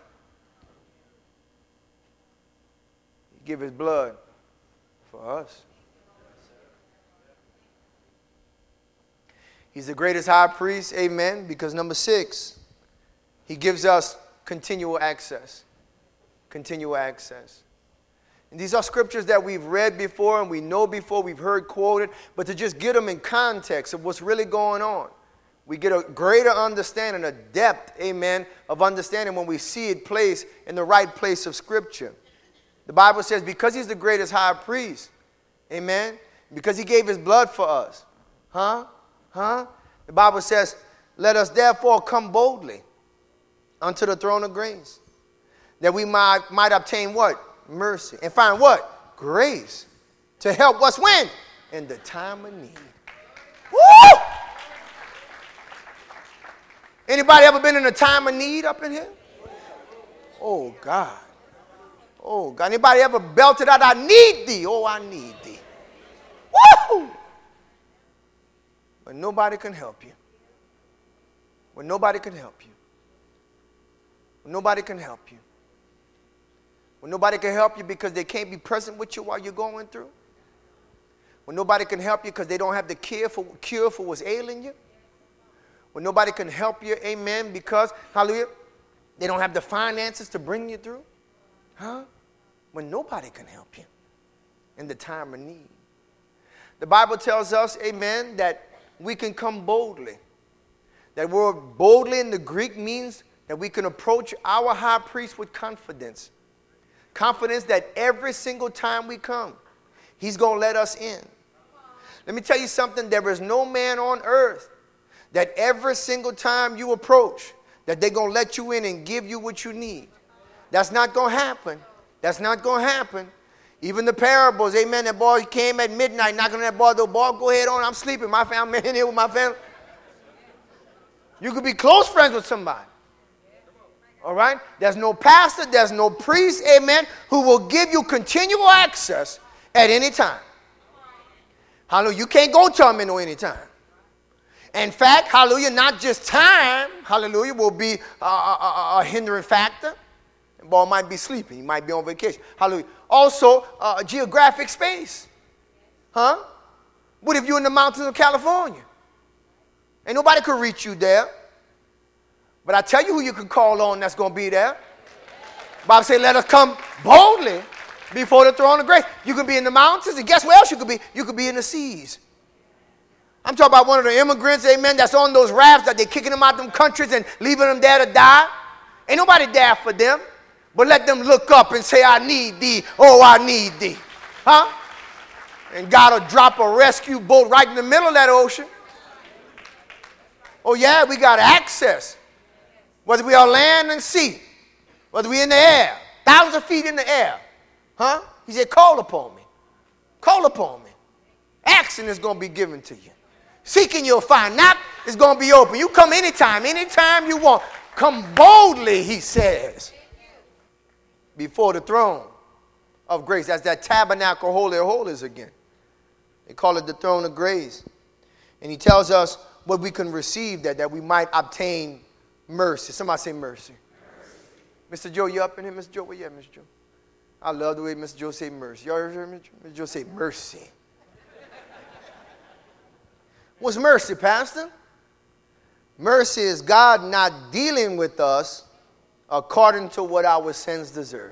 He give his blood for us. He's the greatest high priest, amen, because number six, he gives us continual access. Continual access. And these are scriptures that we've read before and we know before, we've heard quoted, but to just get them in context of what's really going on, we get a greater understanding, a depth, amen, of understanding when we see it placed in the right place of Scripture. The Bible says because he's the greatest high priest, amen, because he gave his blood for us. Huh? Huh? The Bible says, let us therefore come boldly unto the throne of grace, that we might, might obtain what? Mercy. And find what? Grace. To help us when? In the time of need. Woo! Anybody ever been in a time of need up in here? Oh, God. Oh, God. Anybody ever belted out, I need thee? Oh, I need thee. Woo! when nobody can help you. When nobody can help you. When nobody can help you. When nobody can help you because they can't be present with you while you're going through. When nobody can help you because they don't have the cure for, cure for what's ailing you. When nobody can help you, amen, because, hallelujah, they don't have the finances to bring you through. Huh? When nobody can help you in the time of need. The Bible tells us, amen, that we can come boldly. That word boldly in the Greek means that we can approach our high priest with confidence. Confidence that every single time we come, he's going to let us in. Let me tell you something. There is no man on earth that every single time you approach, that they're going to let you in and give you what you need. That's not going to happen. That's not going to happen. Even the parables, amen, that boy came at midnight knocking on that boy, the boy, go ahead on, I'm sleeping. My family, I'm in here with my family. You could be close friends with somebody. All right? There's no pastor, there's no priest, amen, who will give you continual access at any time. Hallelujah. You can't go to them in no any time. In fact, hallelujah, not just time, hallelujah, will be a, a, a hindering factor. The boy might be sleeping. He might be on vacation. Hallelujah. Also, uh, geographic space. Huh? What if you're in the mountains of California? Ain't nobody could reach you there. But I tell you who you can call on that's going to be there. The Bible says, let us come boldly before the throne of grace. You could be in the mountains, and guess where else you could be? You could be in the seas. I'm talking about one of the immigrants, amen, that's on those rafts that they're kicking them out of them countries and leaving them there to die. Ain't nobody there for them. But let them look up and say, I need thee. Oh, I need thee. Huh? And God will drop a rescue boat right in the middle of that ocean. Oh, yeah, we got access. Whether we are land and sea. Whether we in the air. Thousands of feet in the air. Huh? He said, call upon me. Call upon me. Asking is going to be given to you. Seeking you'll find. Knock is going to be open. You come anytime, anytime you want. Come boldly, he says, before the throne of grace. That's that tabernacle, holy of holies again. They call it the throne of grace. And he tells us what we can receive there, that we might obtain mercy. Somebody say mercy. Mercy. Mister Joe, you up in here, Mister Joe? Where you at, Mister Joe? I love the way Mister Joe say mercy. You all heard Mister Joe say mercy. What's mercy, Pastor? Mercy is God not dealing with us according to what our sins deserve.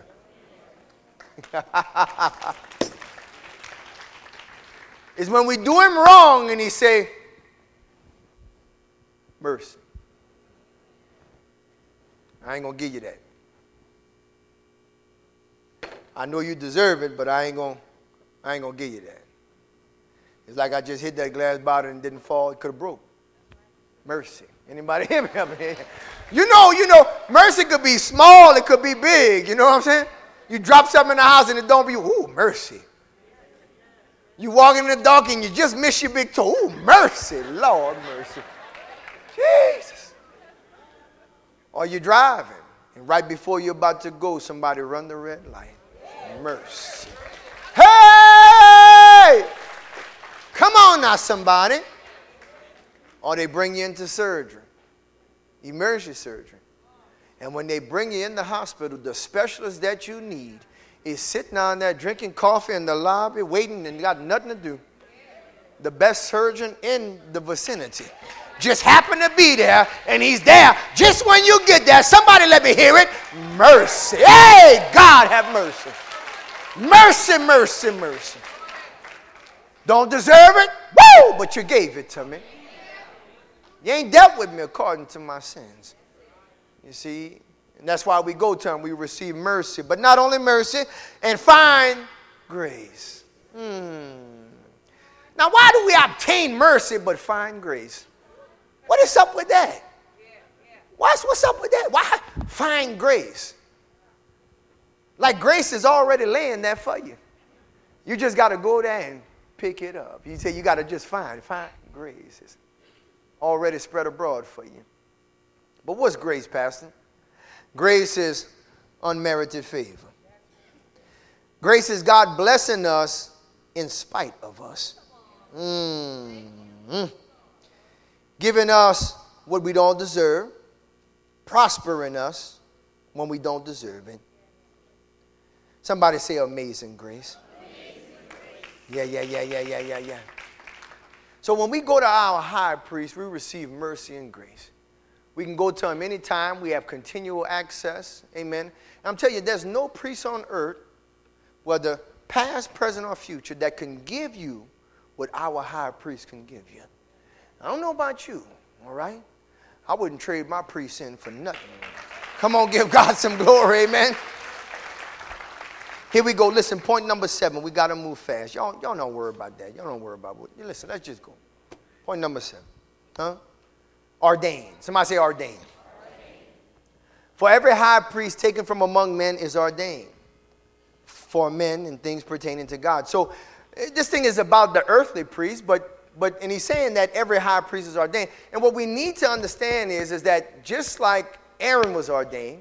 It's when we do him wrong and he say, mercy. I ain't going to give you that. I know you deserve it, but I ain't going I ain't going to give you that. It's like I just hit that glass bottle and didn't fall. It could have broke. Mercy. Anybody hear me up here? You know, you know, mercy could be small. It could be big. You know what I'm saying? You drop something in the house and it don't be, ooh, mercy. You walk in the dark and you just miss your big toe. Ooh, mercy. Lord, mercy. Jesus. Or you're driving and right before you're about to go, somebody run the red light. Mercy. Hey! Come on now, somebody. Or they bring you into surgery, emergency surgery. And when they bring you in the hospital, the specialist that you need is sitting down there drinking coffee in the lobby, waiting and got nothing to do. The best surgeon in the vicinity just happened to be there, and he's there just when you get there. Somebody let me hear it. Mercy. Hey, God have mercy. Mercy, mercy, mercy. Don't deserve it? Woo! But you gave it to me. You ain't dealt with me according to my sins. You see? And that's why we go to him. We receive mercy. But not only mercy, and find grace. Hmm. Now, why do we obtain mercy but find grace? What is up with that? What's, what's up with that? Why find grace? Like grace is already laying there for you. You just got to go there and pick it up. You say you got to just find, find grace. It's already spread abroad for you. But what's grace, Pastor? Grace is unmerited favor. Grace is God blessing us in spite of us. Mm-hmm. giving us what we don't deserve, prospering us when we don't deserve it. Somebody say amazing grace. Amazing grace. Yeah, yeah, yeah, yeah, yeah, yeah, yeah. So when we go to our high priest, we receive mercy and grace. We can go to him anytime. We have continual access. Amen. And I'm telling you, there's no priest on earth, whether past, present, or future, that can give you what our high priest can give you. I don't know about you, all right? I wouldn't trade my priest in for nothing. Come on, give God some glory, amen. Here we go. Listen, point number seven. We got to move fast. Y'all, y'all don't worry about that. Y'all don't worry about what. Listen, let's just go. Point number seven. Huh? Ordained. Somebody say ordained. Ordained. For every high priest taken from among men is ordained for men and things pertaining to God. So this thing is about the earthly priest, but but and he's saying that every high priest is ordained. And what we need to understand is, is that just like Aaron was ordained,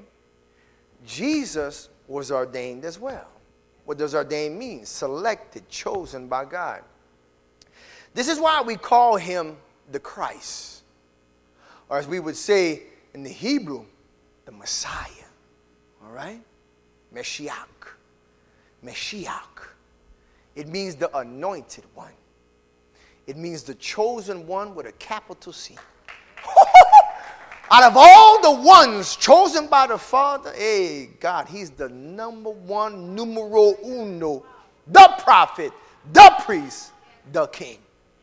Jesus was ordained as well. What does ordained mean? Selected, chosen by God. This is why we call him the Christ. Or as we would say in the Hebrew, the Messiah. All right? Mashiach. Mashiach. It means the anointed one. It means the chosen one with a capital C. Out of all the ones chosen by the Father, hey, God, he's the number one, numero uno, the prophet, the priest, the king.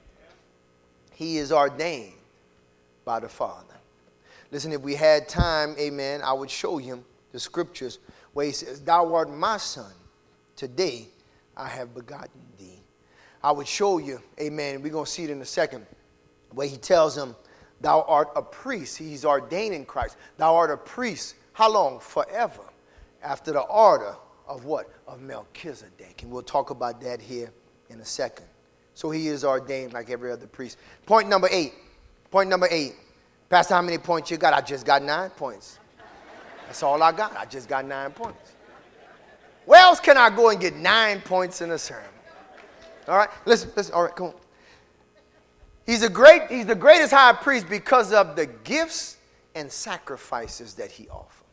He is ordained by the Father. Listen, if we had time, amen, I would show you the scriptures where he says, thou art my son, today I have begotten thee. I would show you, amen, we're going to see it in a second, where he tells him, thou art a priest. He's ordained in Christ. Thou art a priest. How long? Forever. After the order of what? Of Melchizedek. And we'll talk about that here in a second. So he is ordained like every other priest. Point number eight. Point number eight. Pastor, how many points you got? I just got nine points. That's all I got. I just got nine points. Where else can I go and get nine points in a sermon? All right. Listen, listen. All right, come on. He's a great, he's the greatest high priest because of the gifts and sacrifices that he offers.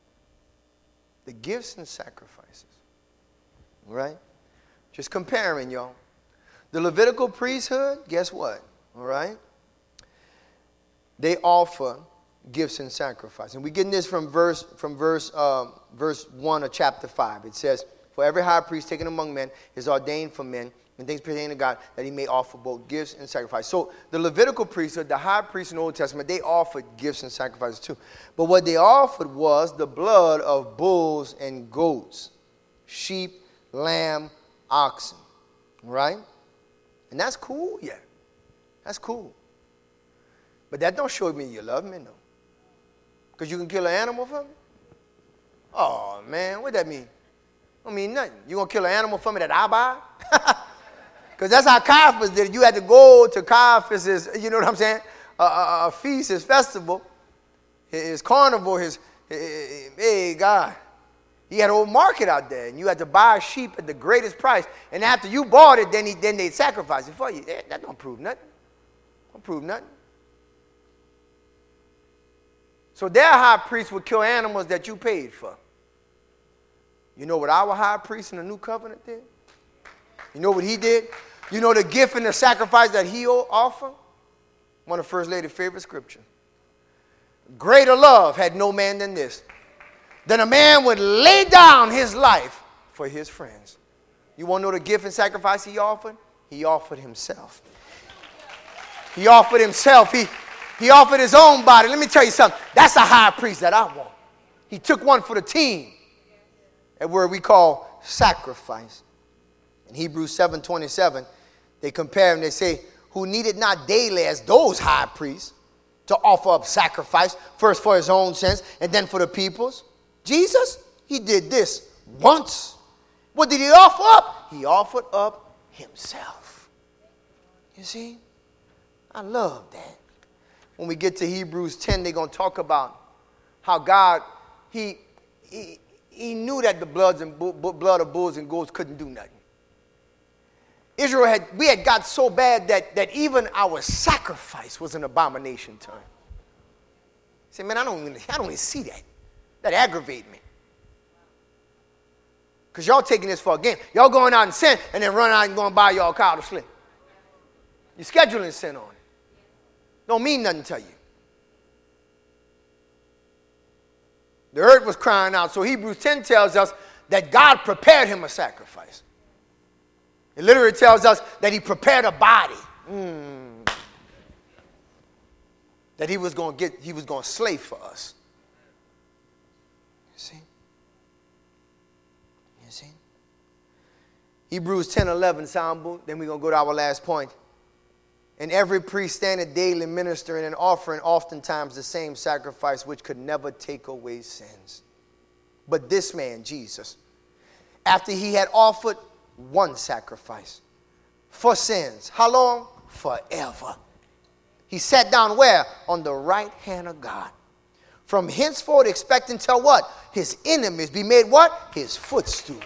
The gifts and sacrifices. All right? Just comparing, y'all. The Levitical priesthood, guess what? All right? They offer gifts and sacrifices. And we're getting this from verse from verse um, verse one of chapter five. It says, for every high priest taken among men is ordained for men and things pertaining to God, that he may offer both gifts and sacrifice. So the Levitical priesthood, the high priest in the Old Testament, they offered gifts and sacrifices too. But what they offered was the blood of bulls and goats, sheep, lamb, oxen. Right? And that's cool, yeah. That's cool. But that don't show me you love me, no. Because you can kill an animal for me? Oh, man, what that mean? Don't mean nothing. You going to kill an animal for me that I buy? Because that's how Caiaphas did it. You had to go to Caiaphas', you know what I'm saying, a, a, a feast, his festival, his carnival, his, his, hey, God. He had a whole market out there, and you had to buy a sheep at the greatest price. And after you bought it, then, he, then they'd sacrifice it for you. That, that don't prove nothing. Don't prove nothing. So their high priest would kill animals that you paid for. You know what our high priest in the new covenant did? You know what he did? You know the gift and the sacrifice that he offered? One of First Lady's favorite scripture. Greater love had no man than this, then a man would lay down his life for his friends. You want to know the gift and sacrifice he offered? He offered himself. He offered himself. He, he offered his own body. Let me tell you something. That's a high priest that I want. He took one for the team. That word we call sacrifice. In Hebrews seven twenty-seven, they compare him. They say, who needed not daily as those high priests to offer up sacrifice, first for his own sins and then for the people's. Jesus, he did this once. What did he offer up? He offered up himself. You see? I love that. When we get to Hebrews ten, they're going to talk about how God, he, he, he knew that the bloods and bu- blood of bulls and goats couldn't do nothing. Israel had, we had got so bad that, that even our sacrifice was an abomination to him. Say, man, I don't even, I don't even see that. That aggravates me. Because y'all taking this for a game. Y'all going out and sin and then run out and going to buy y'all a cow to slip. You're scheduling sin on it. Don't mean nothing to you. The earth was crying out. So Hebrews ten tells us that God prepared him a sacrifice. It literally tells us that he prepared a body. Mm. That he was going to get, he was going to slay for us. You see? You see? Hebrews ten eleven, sound. Then we're going to go to our last point. And every priest standeth daily ministering and offering oftentimes the same sacrifice which could never take away sins. But this man, Jesus, after he had offered one sacrifice for sins, how long? Forever. He sat down where? On the right hand of God. From henceforth expecting till what? His enemies be made what? His footstool.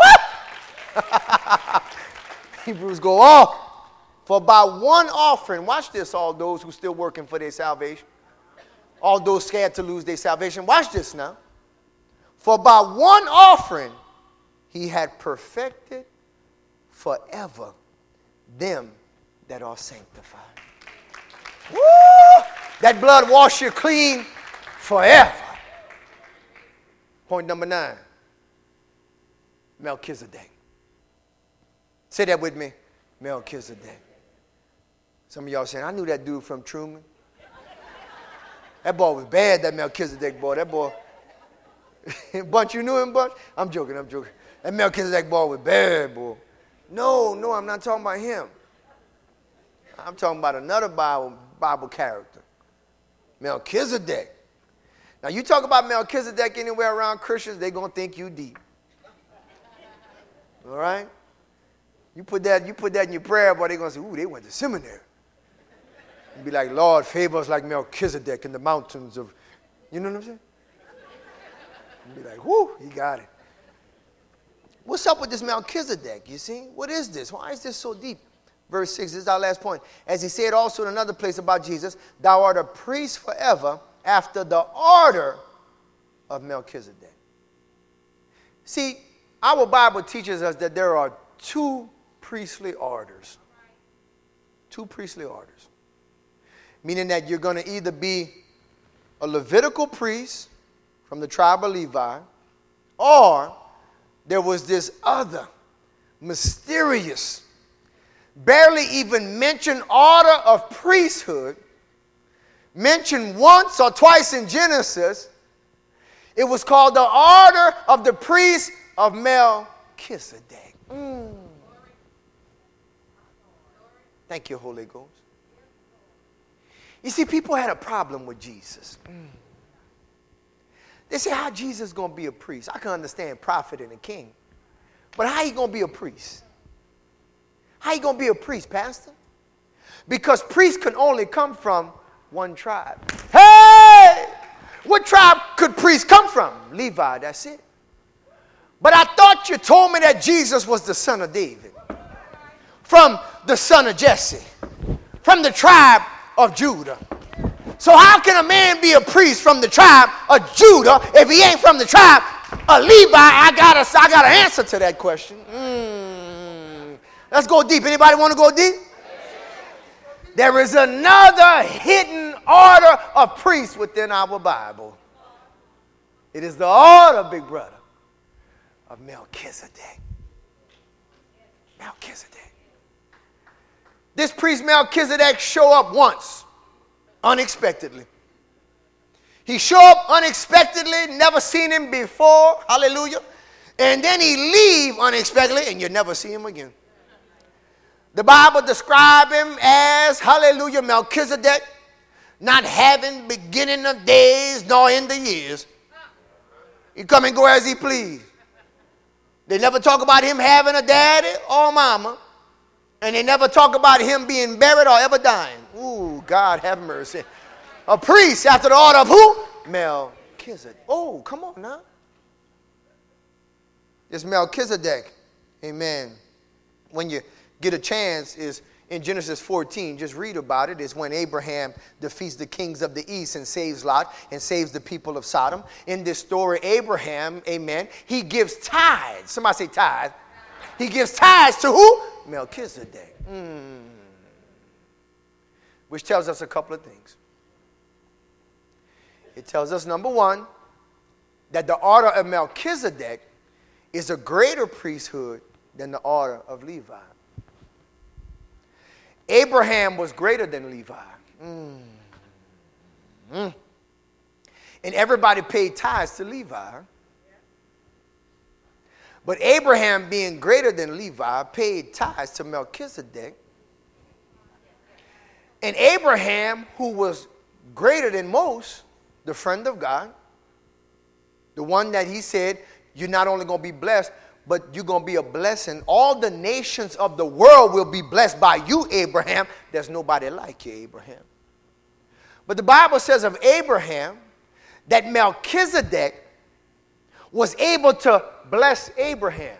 What? Hebrews go off. For by one offering, watch this, all those who still working for their salvation, all those scared to lose their salvation, watch this now. For by one offering, he had perfected forever them that are sanctified. Woo! That blood wash you clean forever. Point number nine, Melchizedek. Say that with me, Melchizedek. Some of y'all saying, I knew that dude from Truman. That boy was bad, that Melchizedek boy. That boy. Bunch, you knew him, Bunch? I'm joking, I'm joking. That Melchizedek boy was bad, boy. No, no, I'm not talking about him. I'm talking about another Bible, Bible character. Melchizedek. Now, you talk about Melchizedek anywhere around Christians, they're going to think you deep. All right? You put that, you put that in your prayer, boy, they're going to say, ooh, they went to seminary. And be like, Lord, favor us like Melchizedek in the mountains of, you know what I'm saying? And be like, whoo, he got it. What's up with this Melchizedek, you see? What is this? Why is this so deep? Verse six, this is our last point. As he said also in another place about Jesus, thou art a priest forever after the order of Melchizedek. See, our Bible teaches us that there are two priestly orders. Two priestly orders. Meaning that you're going to either be a Levitical priest from the tribe of Levi, or there was this other mysterious, barely even mentioned order of priesthood, mentioned once or twice in Genesis. It was called the order of the priest of Melchizedek. Mm. Thank you, Holy Ghost. You see, people had a problem with Jesus. Mm. They say, how Jesus going to be a priest? I can understand prophet and a king. But how he going to be a priest? How he going to be a priest, pastor? Because priests can only come from one tribe. Hey! What tribe could priests come from? Levi, that's it. But I thought you told me that Jesus was the son of David. From the son of Jesse. From the tribe of Judah. So how can a man be a priest from the tribe of Judah if he ain't from the tribe of Levi? I got a, I got an answer to that question. Mm. Let's go deep. Anybody want to go deep? There is another hidden order of priests within our Bible. It is the order, big brother, of Melchizedek. Melchizedek. This priest Melchizedek show up once, unexpectedly. He show up unexpectedly, never seen him before, hallelujah. And then he leave unexpectedly, and you never see him again. The Bible describes him as, hallelujah, Melchizedek, not having beginning of days nor end of years. He come and go as he please. They never talk about him having a daddy or a mama. And they never talk about him being buried or ever dying. Ooh, God have mercy. A priest after the order of who? Melchizedek. Oh, come on now. This Melchizedek, amen. When you get a chance, is in Genesis fourteen. Just read about it. It's when Abraham defeats the kings of the east and saves Lot and saves the people of Sodom. In this story, Abraham, amen, he gives tithes. Somebody say tithe. He gives tithes to who? Melchizedek. Mm. Which tells us a couple of things. It tells us, number one, that the order of Melchizedek is a greater priesthood than the order of Levi. Abraham was greater than Levi. Mm. Mm. And everybody paid tithes to Levi. But Abraham, being greater than Levi, paid tithes to Melchizedek. And Abraham, who was greater than most, the friend of God, the one that he said, you're not only going to be blessed, but you're going to be a blessing. All the nations of the world will be blessed by you, Abraham. There's nobody like you, Abraham. But the Bible says of Abraham that Melchizedek was able to bless Abraham.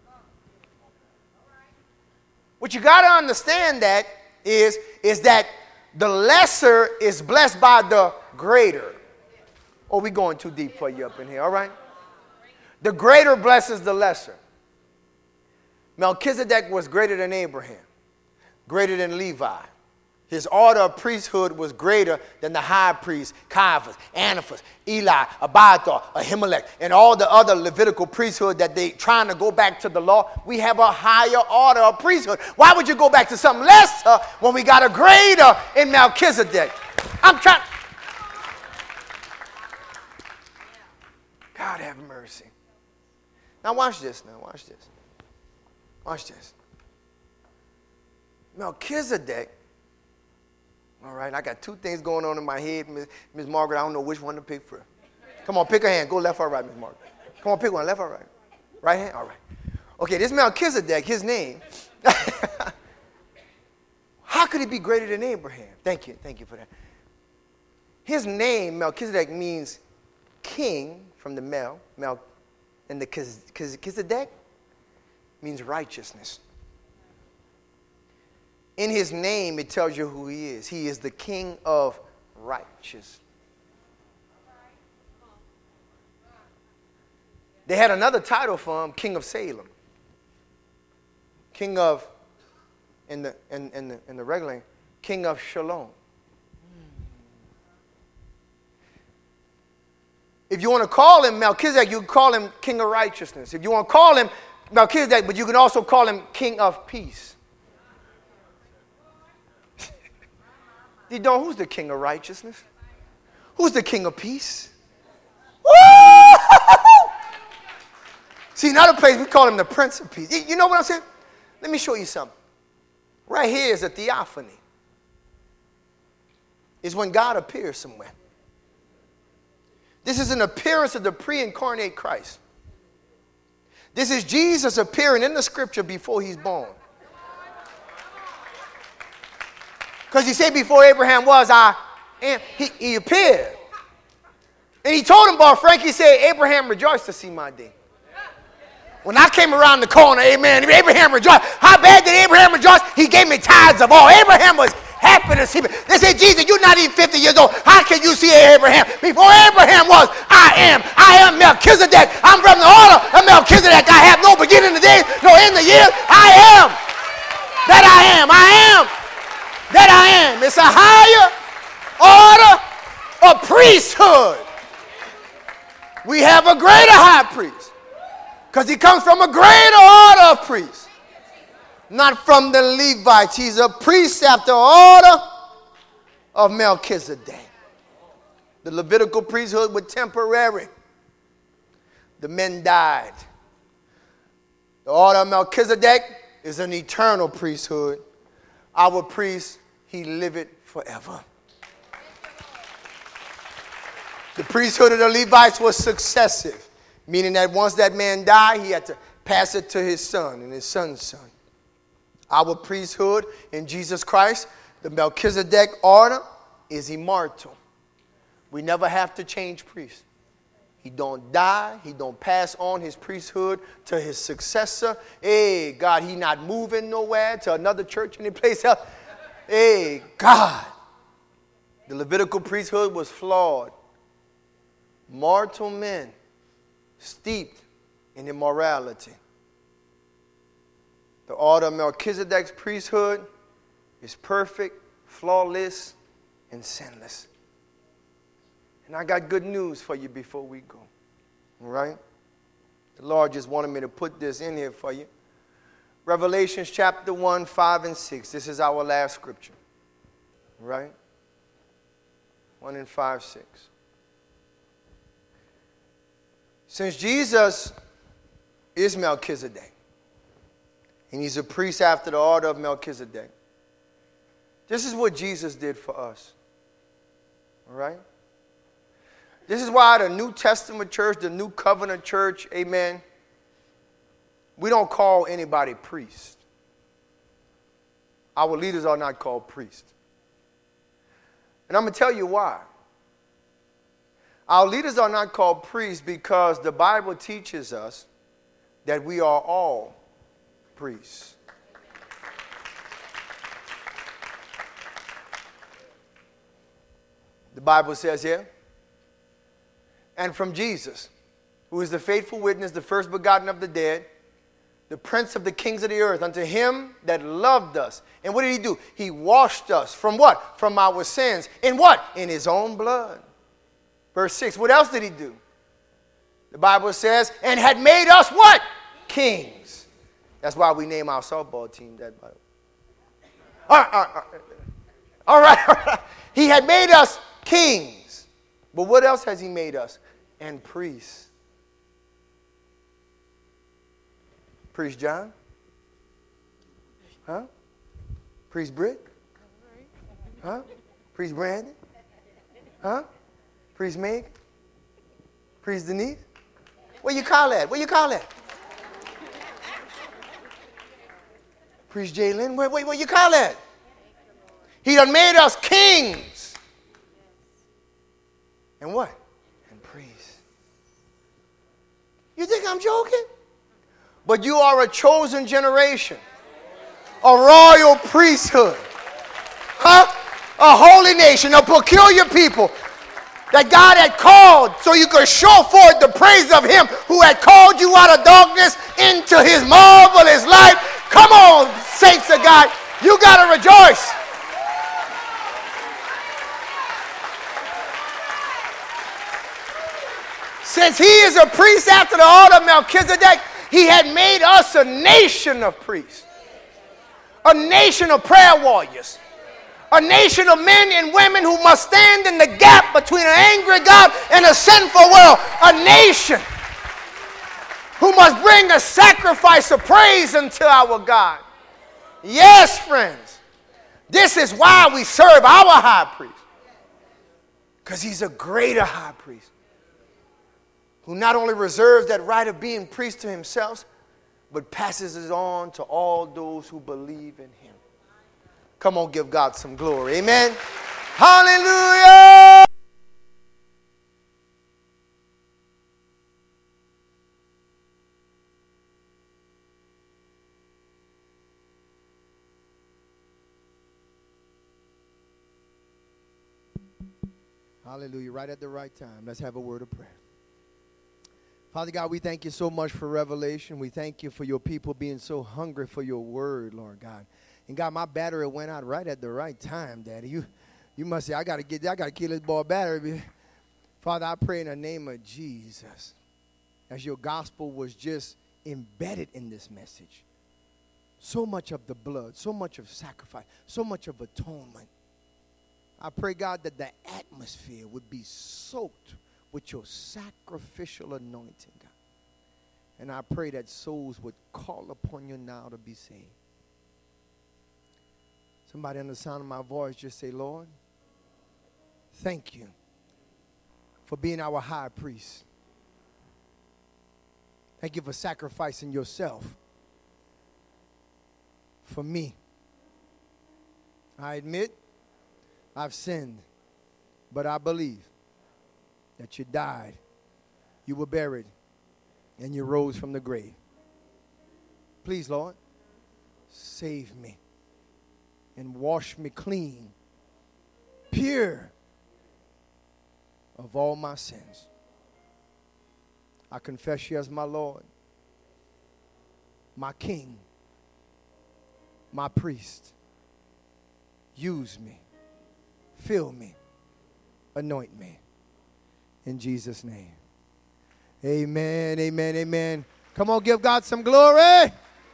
What you got to understand that is, is that the lesser is blessed by the greater. Oh, we going too deep for you up in here, all right? The greater blesses the lesser. Melchizedek was greater than Abraham, greater than Levi. His order of priesthood was greater than the high priests, Caiaphas, Annas, Eli, Abiathar, Ahimelech, and all the other Levitical priesthood that they trying to go back to the law. We have a higher order of priesthood. Why would you go back to something lesser when we got a greater in Melchizedek? I'm trying. God have mercy. Now watch this. Now watch this. Watch this. Melchizedek. All right, I got two things going on in my head, Miss Margaret. I don't know which one to pick for. Come on, pick a hand. Go left or right, Miss Margaret. Come on, pick one. Left or right? Right hand? All right. Okay, this Melchizedek, his name. How could he be greater than Abraham? Thank you. Thank you for that. His name, Melchizedek, means king from the Mel. Mel and the Kizedek means righteousness. In his name, it tells you who he is. He is the king of righteousness. They had another title for him, king of Salem. King of, in the, in, in the, in the regular, king of Shalom. If you want to call him Melchizedek, you can call him king of righteousness. If you want to call him Melchizedek, but you can also call him king of peace. You know who's the king of righteousness? Who's the king of peace? Woo! See, in other places, we call him the prince of peace. You know what I'm saying? Let me show you something. Right here is a theophany. It's when God appears somewhere. This is an appearance of the pre-incarnate Christ. This is Jesus appearing in the scripture before he's born. Because he said before Abraham was, I am. He, he appeared. And he told him, boy, Frank, he said, Abraham rejoiced to see my day. When I came around the corner, amen, Abraham rejoiced. How bad did Abraham rejoice? He gave me tithes of all. Abraham was happy to see me. They said, Jesus, you're not even fifty years old. How can you see Abraham? Before Abraham was, I am. I am Melchizedek. I'm from the order of Melchizedek. I have no beginning of the days, no end of the years. I am. That I am. I am. That I am. It's a higher order of priesthood. We have a greater high priest because he comes from a greater order of priests, not from the Levites. He's a priest after order of Melchizedek. The Levitical priesthood was temporary. The men died. The order of Melchizedek is an eternal priesthood. Our priest, he liveth forever. The priesthood of the Levites was successive, meaning that once that man died, he had to pass it to his son and his son's son. Our priesthood in Jesus Christ, the Melchizedek order, is immortal. We never have to change priests. He don't die. He don't pass on his priesthood to his successor. Hey, God, he not moving nowhere to another church, any place else. Hey, God. The Levitical priesthood was flawed. Mortal men steeped in immorality. The order of Melchizedek's priesthood is perfect, flawless, and sinless. And I got good news for you before we go. All right? The Lord just wanted me to put this in here for you. Revelations chapter one, five, and six. This is our last scripture. All right? one and five, six. Since Jesus is Melchizedek, and he's a priest after the order of Melchizedek, this is what Jesus did for us. All right? This is why the New Testament church, the New Covenant church, amen, we don't call anybody priest. Our leaders are not called priests. And I'm going to tell you why. Our leaders are not called priests because the Bible teaches us that we are all priests. The Bible says here, and from Jesus, who is the faithful witness, the first begotten of the dead, the prince of the kings of the earth, unto him that loved us. And what did he do? He washed us from what? From our sins. In what? In his own blood. Verse six, what else did he do? The Bible says, and had made us what? Kings. That's why we name our softball team that. Bible. All right, all right, all right. All right. He had made us kings. But what else has he made us? And priests. Priest John? Huh? Priest Britt? Huh? Priest Brandon? Huh? Priest Meg? Priest Denise? What you call that? What you call that? Priest Jalen? What, what, what you call that? He done made us kings. And what? And priests. You think I'm joking? But you are a chosen generation. A royal priesthood. Huh? A holy nation. A peculiar people. That God had called so you could show forth the praise of him who had called you out of darkness into his marvelous light. Come on, saints of God. You got to rejoice. Since he is a priest after the order of Melchizedek, he had made us a nation of priests. A nation of prayer warriors. A nation of men and women who must stand in the gap between an angry God and a sinful world. A nation who must bring a sacrifice of praise unto our God. Yes, friends. This is why we serve our high priest. Because he's a greater high priest, who not only reserves that right of being priest to himself, but passes it on to all those who believe in him. Come on, give God some glory. Amen. Hallelujah. Hallelujah. Right at the right time. Let's have a word of prayer. Father God, we thank you so much for revelation. We thank you for your people being so hungry for your word, Lord God. And God, my battery went out right at the right time, Daddy. You you must say, I gotta get I gotta kill this boy battery. Father, I pray in the name of Jesus, as your gospel was just embedded in this message. So much of the blood, so much of sacrifice, so much of atonement. I pray, God, that the atmosphere would be soaked with your sacrificial anointing, God. And I pray that souls would call upon you now to be saved. Somebody under the sound of my voice just say, Lord, thank you for being our high priest. Thank you for sacrificing yourself for me. I admit I've sinned, but I believe that you died you were buried, and you rose from the grave. Please, Lord, save me and wash me clean, pure of all my sins. I confess you as my Lord, my King, my priest. Use me, fill me, anoint me. In Jesus' name. Amen, amen, amen. Come on, give God some glory.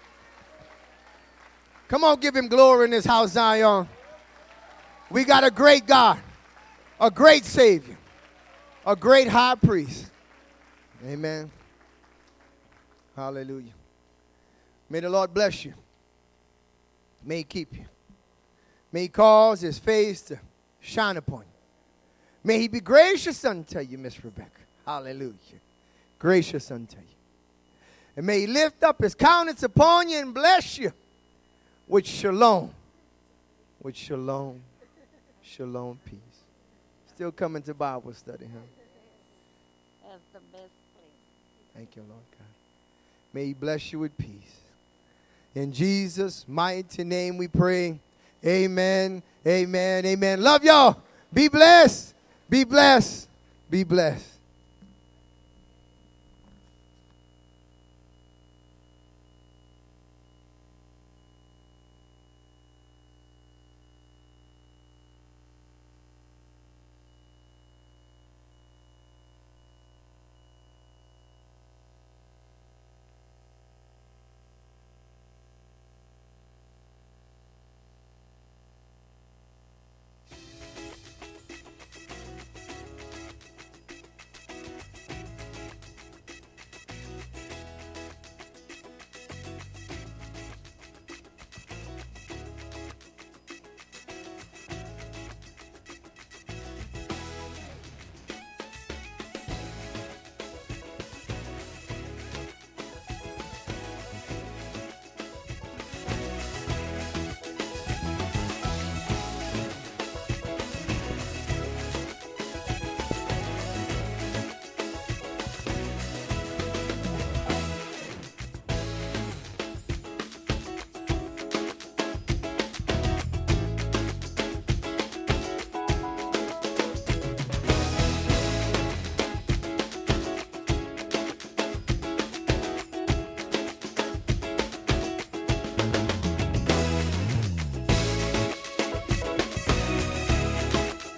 Come on, give him glory in this house, Zion. We got a great God, a great Savior, a great high priest. Amen. Hallelujah. May the Lord bless you. May he keep you. May he cause his face to shine upon you. May he be gracious unto you, Miss Rebecca. Hallelujah. Gracious unto you. And may he lift up his countenance upon you and bless you with shalom. With shalom. Shalom peace. Still coming to Bible study, huh? That's the best place. Thank you, Lord God. May he bless you with peace. In Jesus' mighty name we pray. Amen, amen, amen. Love y'all. Be blessed. Be blessed. Be blessed.